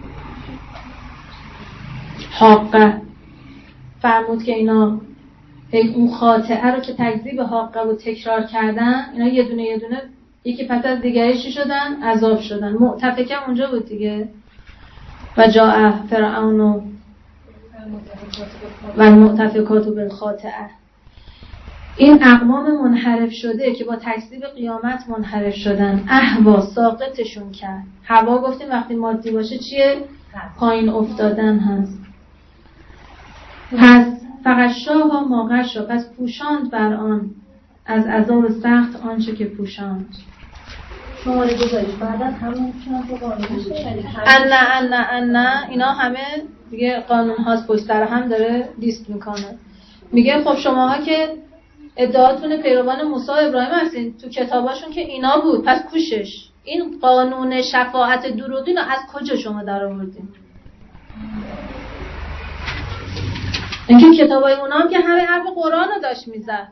حاقه فرمود که اینا اون خاطئه رو که تکذیب حاقه و تکرار کردن، اینا یه دونه یه دونه یکی پس از دیگری چی شدن؟ عذاب شدن. مؤتفکه اونجا بود دیگه. و جاء فرعون و المؤتفکات بالخاطئه. این اقوام منحرف شده که با تکذیب قیامت منحرف شدن، اهوا ساقطشون کرد. هوا گفتیم وقتی مادی باشه چیه؟ پایین افتادن هست. پس فغشاها ما غشا، پس پوشاند بر آن از عذاب سخت آنچه که پوشاند. شماره گذارش بعد از همون چون تو قانون نه اینا همه دیگه قانون هاست پشت سر هم داره لیست میکنه. میگه خب شماها که ادعاتون پیروان موسی ابراهیم هستین، تو کتاباشون که اینا بود، پس کوشش. این قانون شفاعت دروغی رو از کجا شما در آوردین؟ اینکه کتابای اونا هم که همه حرف قرآن رو داشت میزد.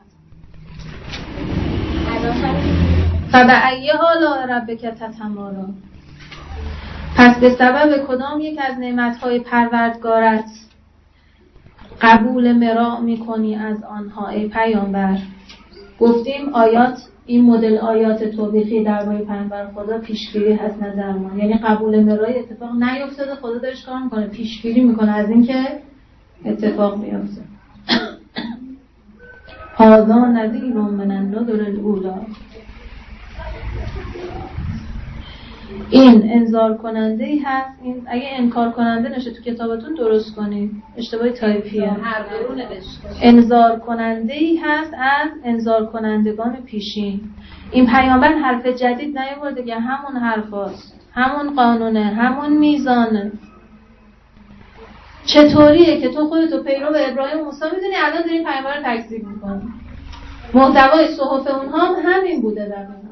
فبأی آلاء ربک تتماری، پس به سبب کدام یک از نعمت‌های پروردگارت قبول مراء می‌کنی از آنها ای پیامبر؟ گفتیم آیات، این مدل آیات توبیخی درباره پیامبر خدا پیشگیری هست نه درمان. یعنی قبول مرای اتفاق نیفتاده، خدا دارش کار میکنه، پیشگیری میکنه از اینکه اتفاق بیفته. هذا نذیر من النذر الاولی، این انذار کننده ای هست. این اگه انکار کننده نشه تو کتابتون درست کنید، اشتباهی تایپیه. انذار کننده ای هست از انذار کنندگان پیشین. این پیامبر حرف جدید نیاورده که همون حرفاست، همون قانونه، همون میزانه. چطوریه که تو خودتو پیرو ابراهیم و موسی میدونی الان داری پیامبر رو تکذیب میکنی؟ محتوای صحف اونها هم همین بوده در اونها.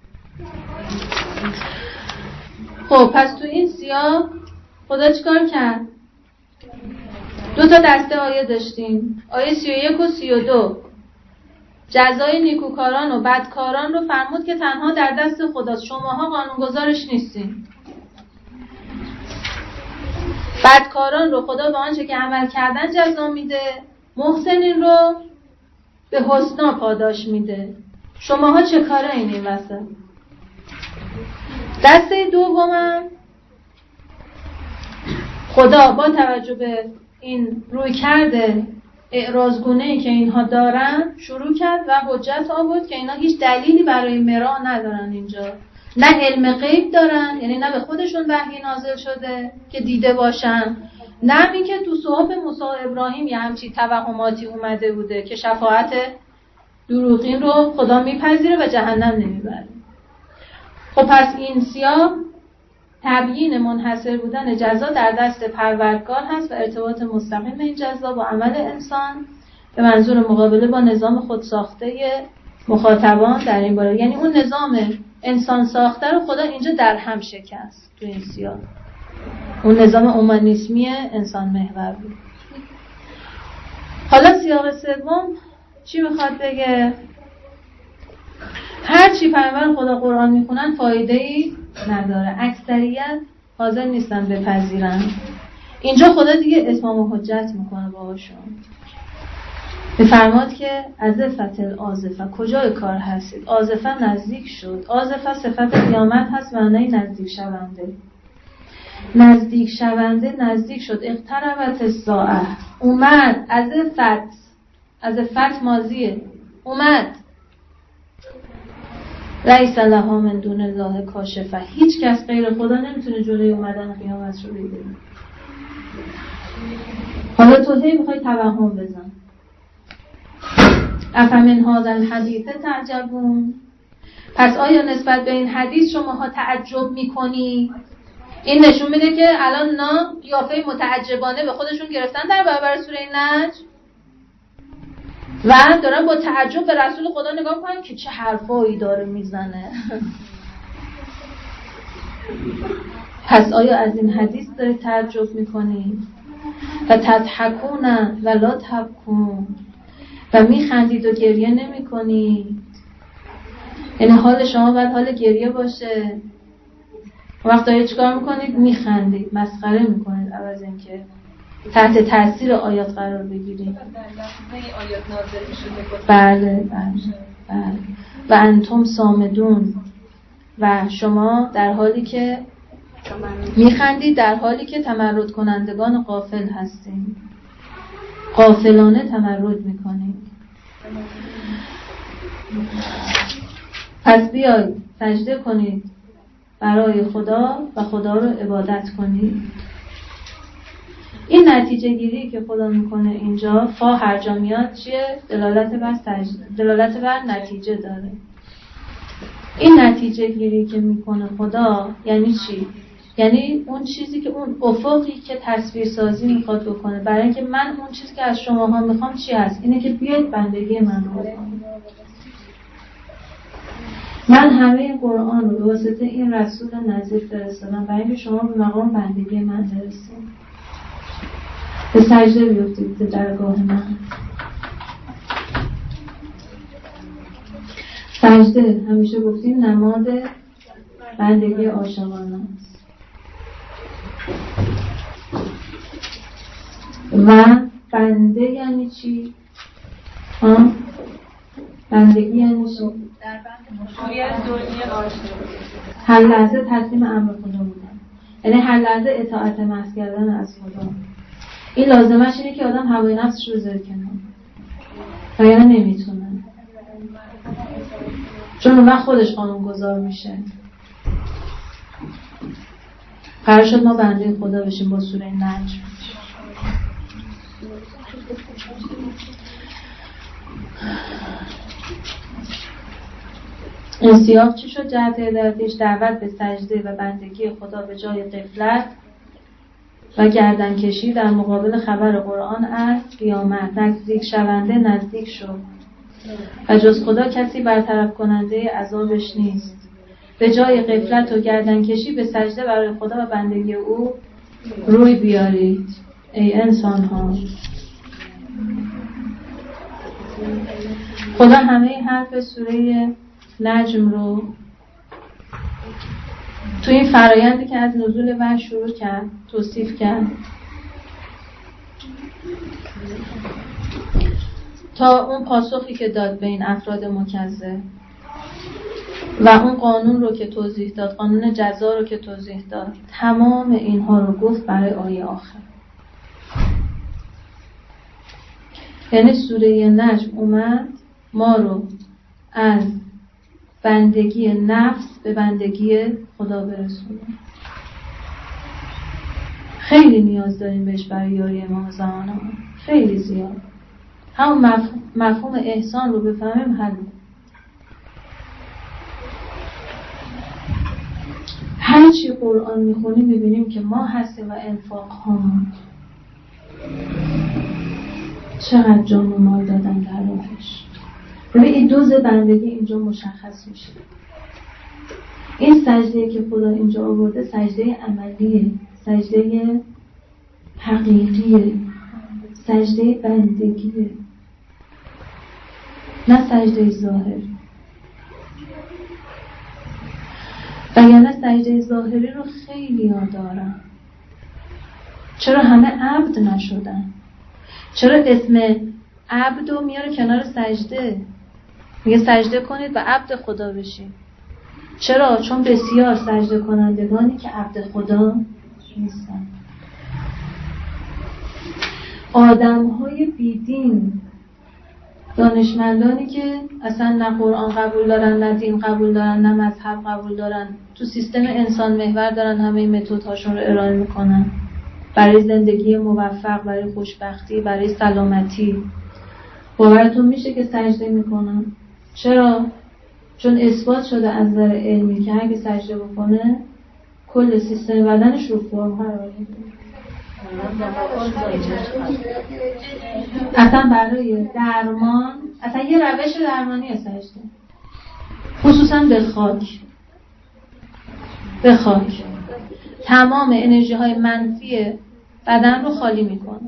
خب پس تو این سیاق خدا چیکار کرد؟ دو تا دسته آیه داشتیم، آیه 31 و 32. جزای نیکوکاران و بدکاران رو فرمود که تنها در دست خداست، شماها قانونگذارش نیستین. بدکاران رو خدا به آنچه که عمل کردن جزا میده، محسنین رو به حسنا پاداش میده. شماها چه کاره این وسط؟ دسته دومم خدا با توجه به این روی کرده اعراضگونه‌ای که اینها دارن شروع کرد و حجت آورد که اینا هیچ دلیلی برای مراء ندارن اینجا. نه علم غیب دارن، یعنی نه به خودشون وحی نازل شده که دیده باشن، نه اینکه تو صحف موسی ابراهیم یه همچین توهماتی اومده بوده که شفاعت دروغین رو خدا میپذیره و جهنم نمیبره. خب پس این سیاق تبیین منحصر بودن جزا در دست پروردگار هست و ارتباط مستقیم این جزا با عمل انسان به منظور مقابله با نظام خودساخته مخاطبان در این باره. یعنی اون نظام انسان ساخته رو خدا اینجا در هم شکست تو این سیاق. اون نظام اومانیسمی انسان محور بود. حالا سیاق سوم چی میخواد بگه؟ هر چی پیامبر خدا قرآن میخونن فایده‌ای نداره، اکثریت حاضر نیستن بپذیرن. اینجا خدا دیگه اتمام حجت میکنه باهاشون. می‌فرماد که عزفت العازفه، کجای کار هستید؟ عازفه نزدیک شد. عازفه صفت قیامت هست، معنی نزدیک شونده. نزدیک شونده نزدیک شد. اقتربت الساعه، اومد. عزفت ماضیه، اومد. لیس لها من دون الله کاشفه، هیچ کس غیر خدا نمیتونه جلوی اومدن قیامت رو بگیره. حالا تو هی میخوای توهم بزن. افمن هذا الحدیث تعجبون، پس آیا نسبت به این حدیث شماها تعجب میکنی؟ این نشون میده که الان اینا قیافه متعجبانه به خودشون گرفتن در برابر سوره نجم و دارن با تعجب به رسول خدا نگاه میکنن که چه حرفایی داره میزنه. پس آیا از این حدیث داری تعجب میکنی؟ و تضحکون و لا تبکون، و میخندید و گریه نمی کنید. یعنی حال شما باید حال گریه باشه. وقت دارید چیکار میکنید؟ میخندید، مسخره میکنید، عوض اینکه تحت تاثیر آیات قرار بگیرید. بله. و انتم صامدون، و شما در حالی که میخندید در حالی که تمرد کنندگان غافل هستید. غافلانه تمرد میکنید. پس بیایید سجده کنید برای خدا و خدا رو عبادت کنید. این نتیجه گیری که خدا میکنه اینجا، فا هر جا میاد چیه؟ دلالت بر نتیجه داره. این نتیجه گیری که میکنه خدا یعنی چی؟ یعنی اون چیزی که اون افقی که تصویر سازی میخواد بکنه برای اینکه من اون چیزی که از شماها میخوام چی هست؟ اینه که بیاید بندگی من رو بکنید. من همه قرآن رو به واسطه این رسول نظیر فرستادم برای اینکه شما به مقام بندگی من برسید. به سجده بیفتید به درگاه من. سجده همیشه گفتیم نماد بندگی عاشقانه است. و بنده یعنی چی؟ بندگی یعنی چی؟ هر لحظه تسلیم امر خدا بودن، یعنی هر لحظه اطاعت محض کردن از خدا. این لازمش اینه که آدم هوای نفسش رو بذاره کنار، وگرنه نمیتونه، چون اون وقت خودش قانونگذار میشه. قرار شد ما بنده خدا بشیم با سوره نجم. این سیاق چی شد؟ جهت هدایتش دعوت به سجده و بندگی خدا به جای غفلت و گردنکشی در مقابل خبر قرآن از قیامت. نزدیک شونده نزدیک شد و جز خدا کسی برطرف کننده عذابش نیست. به جای غفلت و گردنکشی به سجده برای خدا و بندگی او روی بیارید ای انسان ها. خدا همه حرف سوره نجم رو تو این فرایندی که از نزول وحی شروع کرد توصیف کرد تا اون پاسخی که داد به این افراد مکذب و اون قانون رو که توضیح داد، قانون جزا رو که توضیح داد، تمام اینها رو گفت برای آیه آخر. یعنی سوره نجم اومد ما رو از بندگی نفس به بندگی خدا برسونه. خیلی نیاز داریم بهش برای یاری امام زمانمون، خیلی زیاد. همون مفهوم احسان رو بفهمیم حل. هر چی قرآن میخونیم میبینیم که ما هستیم و انفاق همون چقدر جان و مال دادن در راهش. ببین این دوز بندگی اینجا مشخص میشه. این سجده که خدا اینجا آورده سجده عملیه، سجده حقیقیه، سجده بندگیه، نه سجده ظاهر. وگرنه سجده ظاهری رو خیلی ها دارن. چرا همه عبد نشدن؟ چرا اسم عبدو میاره کنار سجده، میگه سجده کنید و عبد خدا بشید. چرا؟ چون بسیار سجده کنندگانی که عبد خدا نیستن. آدم‌های بیدین، دانشمندانی که اصلا نه قرآن قبول دارن، نه دین قبول دارن، نه مذهب قبول دارن، تو سیستم انسان محور دارن همه متدهاشون رو ارائه میکنن برای زندگی موفق، برای خوشبختی، برای سلامتی. باورتون میشه که سجده میکنن؟ چرا؟ چون اثبات شده از نظر علمی که اگه سجده بکنه کل سیستم بدنش رو فرم قرار میگیره. اصلا برای درمان، اصلا یه روش درمانی سجده، خصوصا به خاک تمام انرژی های منفی بدن رو خالی میکنه.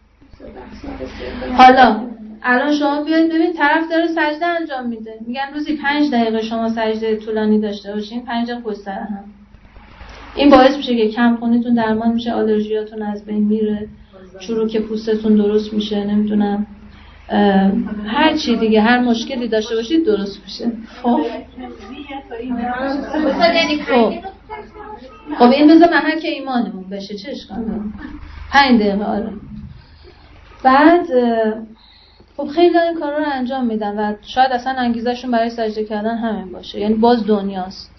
حالا الان شما بیاید ببین طرف داره سجده انجام میده، میگن روزی 5 دقیقه شما سجده طولانی داشته باشین، 5 دقیقه پشت سر هم. این باعث میشه که کمخونیتون درمان میشه، آلرژیاتون از بین میره، چروک پوستتون درست میشه، نمیدونم هر چی دیگه، هر مشکلی داشته باشید درست میشه. خب این بذار محک ایمانمون بشه، چه اشکالی داره؟ 5 دقیقه. آره. بعد خب خیلی این کارا رو انجام میدن و شاید اصلا انگیزشون برای سجده کردن همین باشه، یعنی باز دنیاست.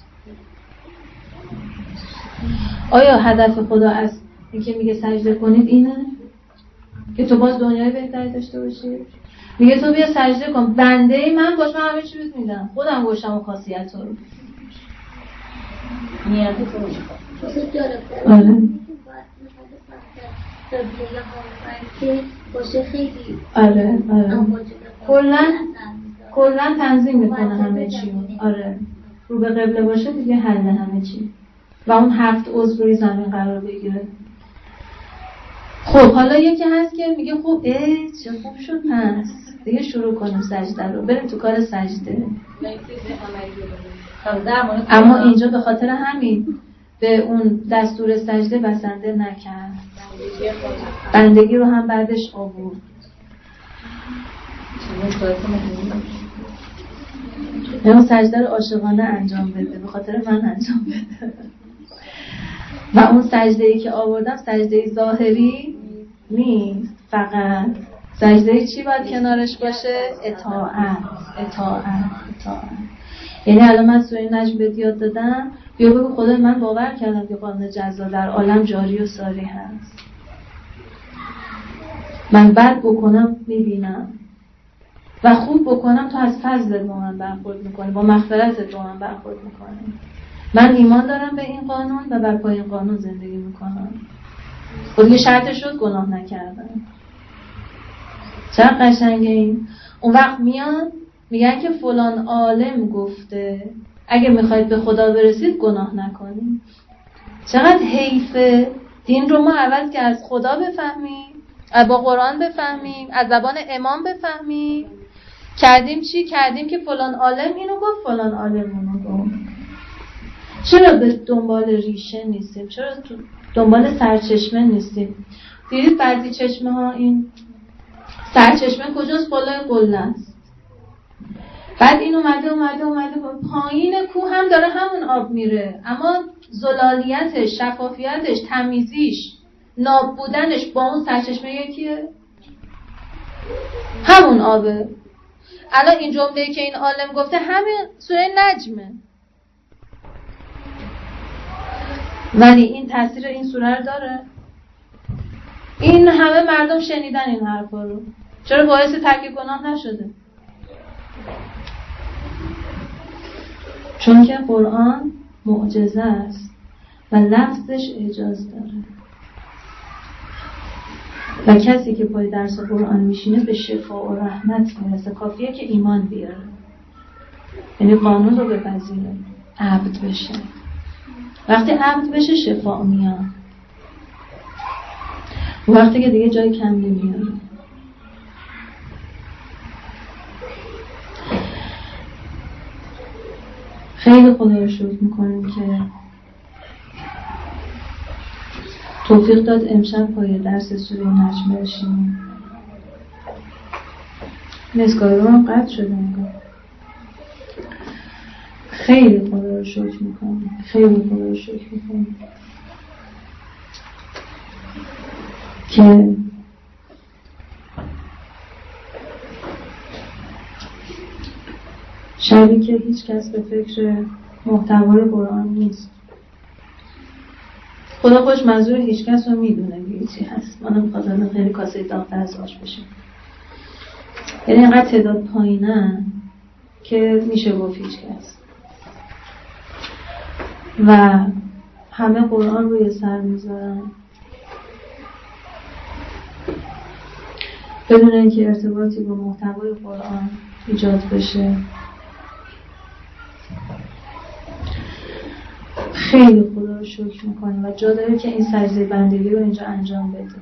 آیا هدف خدا از اینکه میگه سجده کنید اینه که تو باز دنیای بهتری داشته باشی؟ میگه تو بیا سجده کن، بنده من باش، من همه چی بهت میدم، خودم گوشتم و خاصیت رو نیت تو میخواد آره که باشه خیلی آره کلا تنظیم میکنه همه چی. آره رو به قبله باشه دیگه حل همه چی و اون 7 عضو روی زمین قرار بگیره. خب حالا یکی هست که میگه خب چه خوب شد، پس دیگه شروع کنیم سجده رو، بریم تو کار سجده. اما اینجا به خاطر همین به اون دستور سجده بسنده نکرد، بندگی رو هم بعدش آورد. اون سجده رو عاشقانه انجام بده، به خاطر من انجام بده. و اون سجده‌ای که آوردم سجده ظاهری نیست، فقط سجده چی باید کنارش باشه؟ اطاعت. یعنی الان من سوره نجم بهت یاد دادم، بیا بگو خدا من باور کردم که قانون جزا در عالم جاری و ساری هست، من بد بکنم میبینم و خوب بکنم تو از فضلت با من برخورد میکنی، با مغفرتت با من برخورد میکنی. من ایمان دارم به این قانون و بر پای این قانون زندگی میکنم. خود یه شرط شد گناه نکردم. چقدر قشنگه این. اون وقت میان میگن که فلان عالم گفته اگه میخواید به خدا برسید گناه نکنید. چقدر حیفه دین رو ما عوض که از خدا بفهمیم، با قرآن بفهمیم، از زبان امام بفهمیم. کردیم چی؟ کردیم که فلان عالم اینو گفت، فلان عالم اونو گفت. چرا به دنبال ریشه نیستیم؟ چرا تو دنبال سرچشمه نیستیم؟ دیدید بعضی چشمه ها این سرچشمه کجاست؟ بالای قله است. بعد این اومده پایین کوه هم داره همون آب میره، اما زلالیتش، شفافیتش، تمیزیش، ناب بودنش با اون سرچشمه یکیه؟ همون آبه. الان این جمله‌ای که این عالم گفته همین سوره نجمه، ولی این تاثیر این سوره رو داره؟ این همه مردم شنیدن این حرفا رو، چرا باعث ترک گناه نشده؟ چون که قرآن معجزه است و لفظش اعجاز داره و کسی که پای درس قرآن میشینه به شفا و رحمت میرسه. کافیه که ایمان بیاره، یعنی قانون رو بپذیره، عبد بشه. وقتی عبد بشه شفا میاد، وقتی که دیگه جای کم نمیاره. خیلی خدا رو شکر میکنیم که توفیق داد امشب پای درس سوره نجم بشیم اسکایروم هم قطع شده انگار. خیلی خدا رو شکر میکنم، خیلی خدا رو شکر میکنم که شبی که هیچ کس به فکر محتوای قرآن نیست. خدا خوش منظور هیچ کس رو میدونه که چی هست. ما نمیخواد خیلی کاسه داغ‌تر از آش بشیم. یعنی اینقدر تعداد پایینه که میشه گفت هیچ کس. و همه قرآن روی سر میذارن بدون اینکه ارتباطی با محتوای قرآن ایجاد بشه. خیلی خدا رو شکر میکنیم و جا داره که این سجده بندگی رو اینجا انجام بده.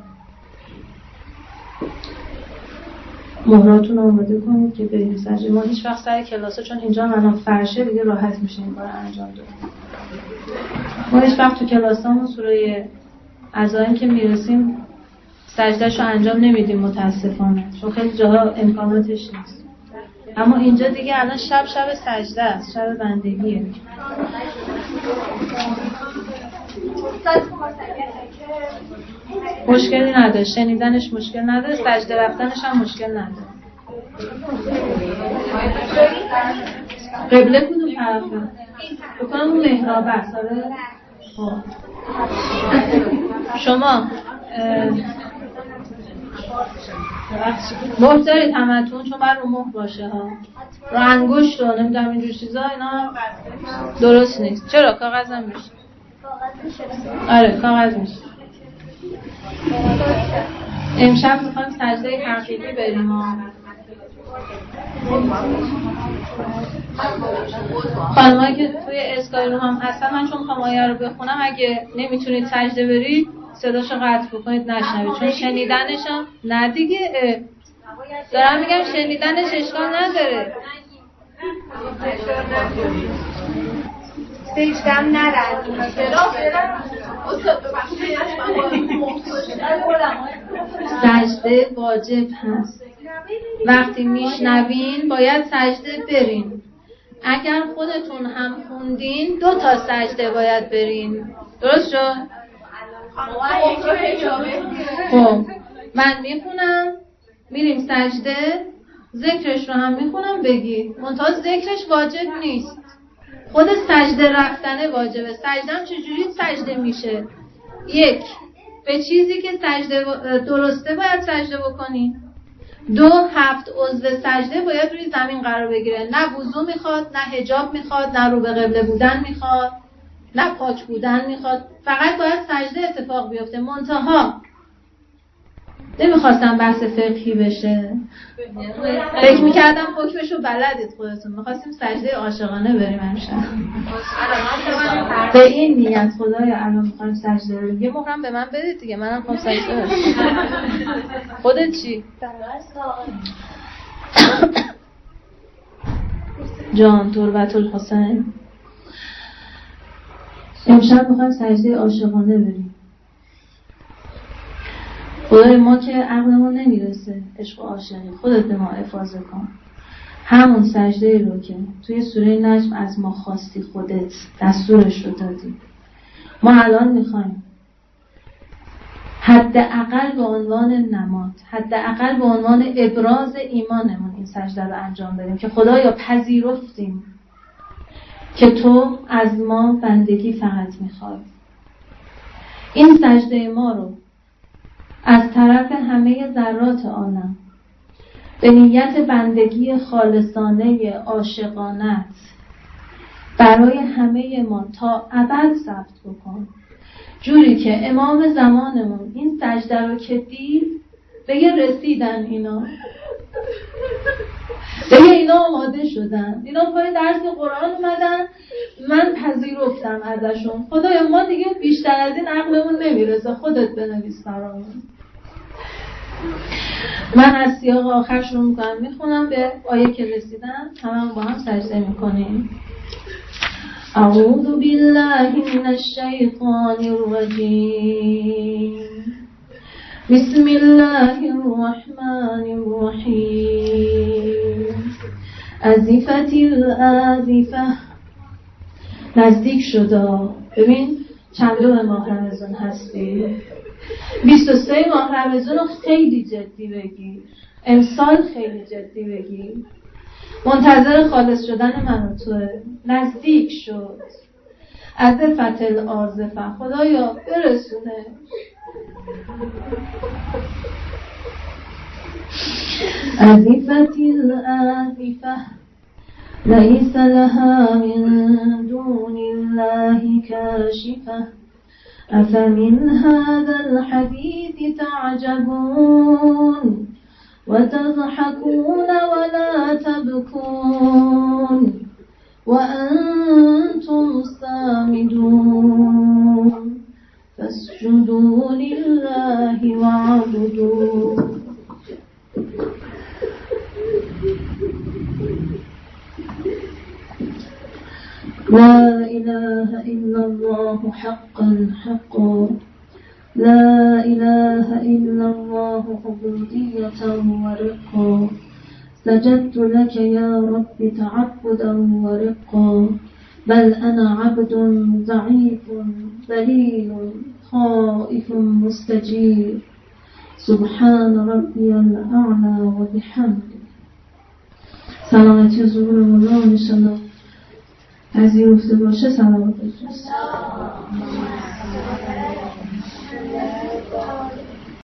مهراتون رو آماده کنید که بریم سجده. ما هیچ وقت سر کلاسا چون اینجا منو فرشه دیگه راحت میشه این کار انجام داد. ما هیچ وقت تو کلاسامون سوره عزائم که میرسیم سجدهش رو انجام نمیدیم متاسفانه، چون خیلی جاها امکاناتش نیست. اما اینجا دیگه الان شب سجده است، شب بندگیه. مشکلی نداره، شنیدنش مشکل نداره، سجده رفتنش هم مشکل نداره. قبله کدوم طرفه؟ بکنم اون محراب است. شما مهر دارید همتون؟ چون باید رو مهر باشه ها، رو انگشت رو نمیدونم اینجور چیزا اینا درست نیست. چرا؟ کاغذ هم میشه. آره کاغذ میشه. امشب میخوایم سجده حقیقی بریم ها. خانمایی که توی اسکایروم هم هستن، من چون میخوام آیه رو بخونم اگه نمیتونید سجده برید صداشو قطع بکنید نشنوید، چون شنیدنش هم نه دیگه. دارم میگم شنیدنش اشکال نداره. سجدم نرد. سجده واجب هست. وقتی میشنوین باید سجده برین. اگر خودتون هم خوندین 2 تا سجده باید برین. درست شد؟ خب من میخونم میریم سجده، ذکرش رو هم میخونم بگید. منتها ذکرش واجب نیست، خود سجده رفتنه واجبه. سجده هم چجوری سجده میشه؟ 1 به چیزی که سجده درسته باید سجده بکنی. 2 7 عضو سجده باید روی زمین قرار بگیره. نه وضو میخواد، نه حجاب میخواد، نه رو به قبله بودن میخواد، نه پاک بودن میخواد. فقط باید سجده اتفاق بیفته. منتها نمیخواستم بحث فقهی بشه، فکر میکردم حکمشو بلدید خودتون. میخواستیم سجده عاشقانه بریم امشب. به این نیت خدای الان میخوایم سجده بریم. یه مهرم به من بدید دیگه، منم میخوام سجده بریم. خودت چی؟ جان تربت الحسین. امشب میخوایم سجده عاشقانه بریم. خدای ما که عقلمون نمیرسه عشق و عاشقی، خودت به ما افاضه کن. همون سجده رو که توی سوره نجم از ما خواستی خودت دستورش رو دادی، ما الان میخوایم حداقل به عنوان نماد، حداقل به عنوان ابراز ایمانمون این سجده رو انجام بدیم که خدایا پذیرفتیم که تو از ما بندگی فقط میخوای. این سجده ما رو از طرف همه ذرات عالم به نیت بندگی خالصانه عاشقانت برای همه ما تا ابد ثبت بکن، جوری که امام زمانمون این سجده رو که دید بگه رسیدن اینا، بگه اینا آماده شدن، اینا پای درس قرآن اومدن، من پذیرفتم ازشون. خدایا ما دیگه بیشتر از این عقلمون نمیرسه، خودت بنویس برامون. من از سیاق آخر شروع میکنم میخونم، به آیه که رسیدن همه با هم سجده میکنیم. اعوذ بالله من الشیطان الرجیم بسم الله الرحمن الرحیم ازیفتی الازیفه. نزدیک شدا. ببین چندم ماه رمضان هستی؟ 23 ماه رمضان رو خیلی جدی بگیر، امسال خیلی جدی بگیر. منتظر خالص شدن من و توه. نزدیک شد. ازفت الازفه. خدایا برسونه. ازفت الازفه لیس لها من دون الله کاشفه افمن هذا الحديث تعجبون وتضحكون ولا تبكون وأنتم سامدون فاسجدوا لله واعبدوا. لا إله إلا الله حقا حقا. لا إله إلا الله عبودية ورقا. سجدت لك يا رب تعبدا ورقا. بل أنا عبد ضعيف ذليل خائف مستجير. سبحان ربي الأعلى وبحمده. سلامتی حضور مولا انشالله پذیرفته باشه. سلامت بفرست.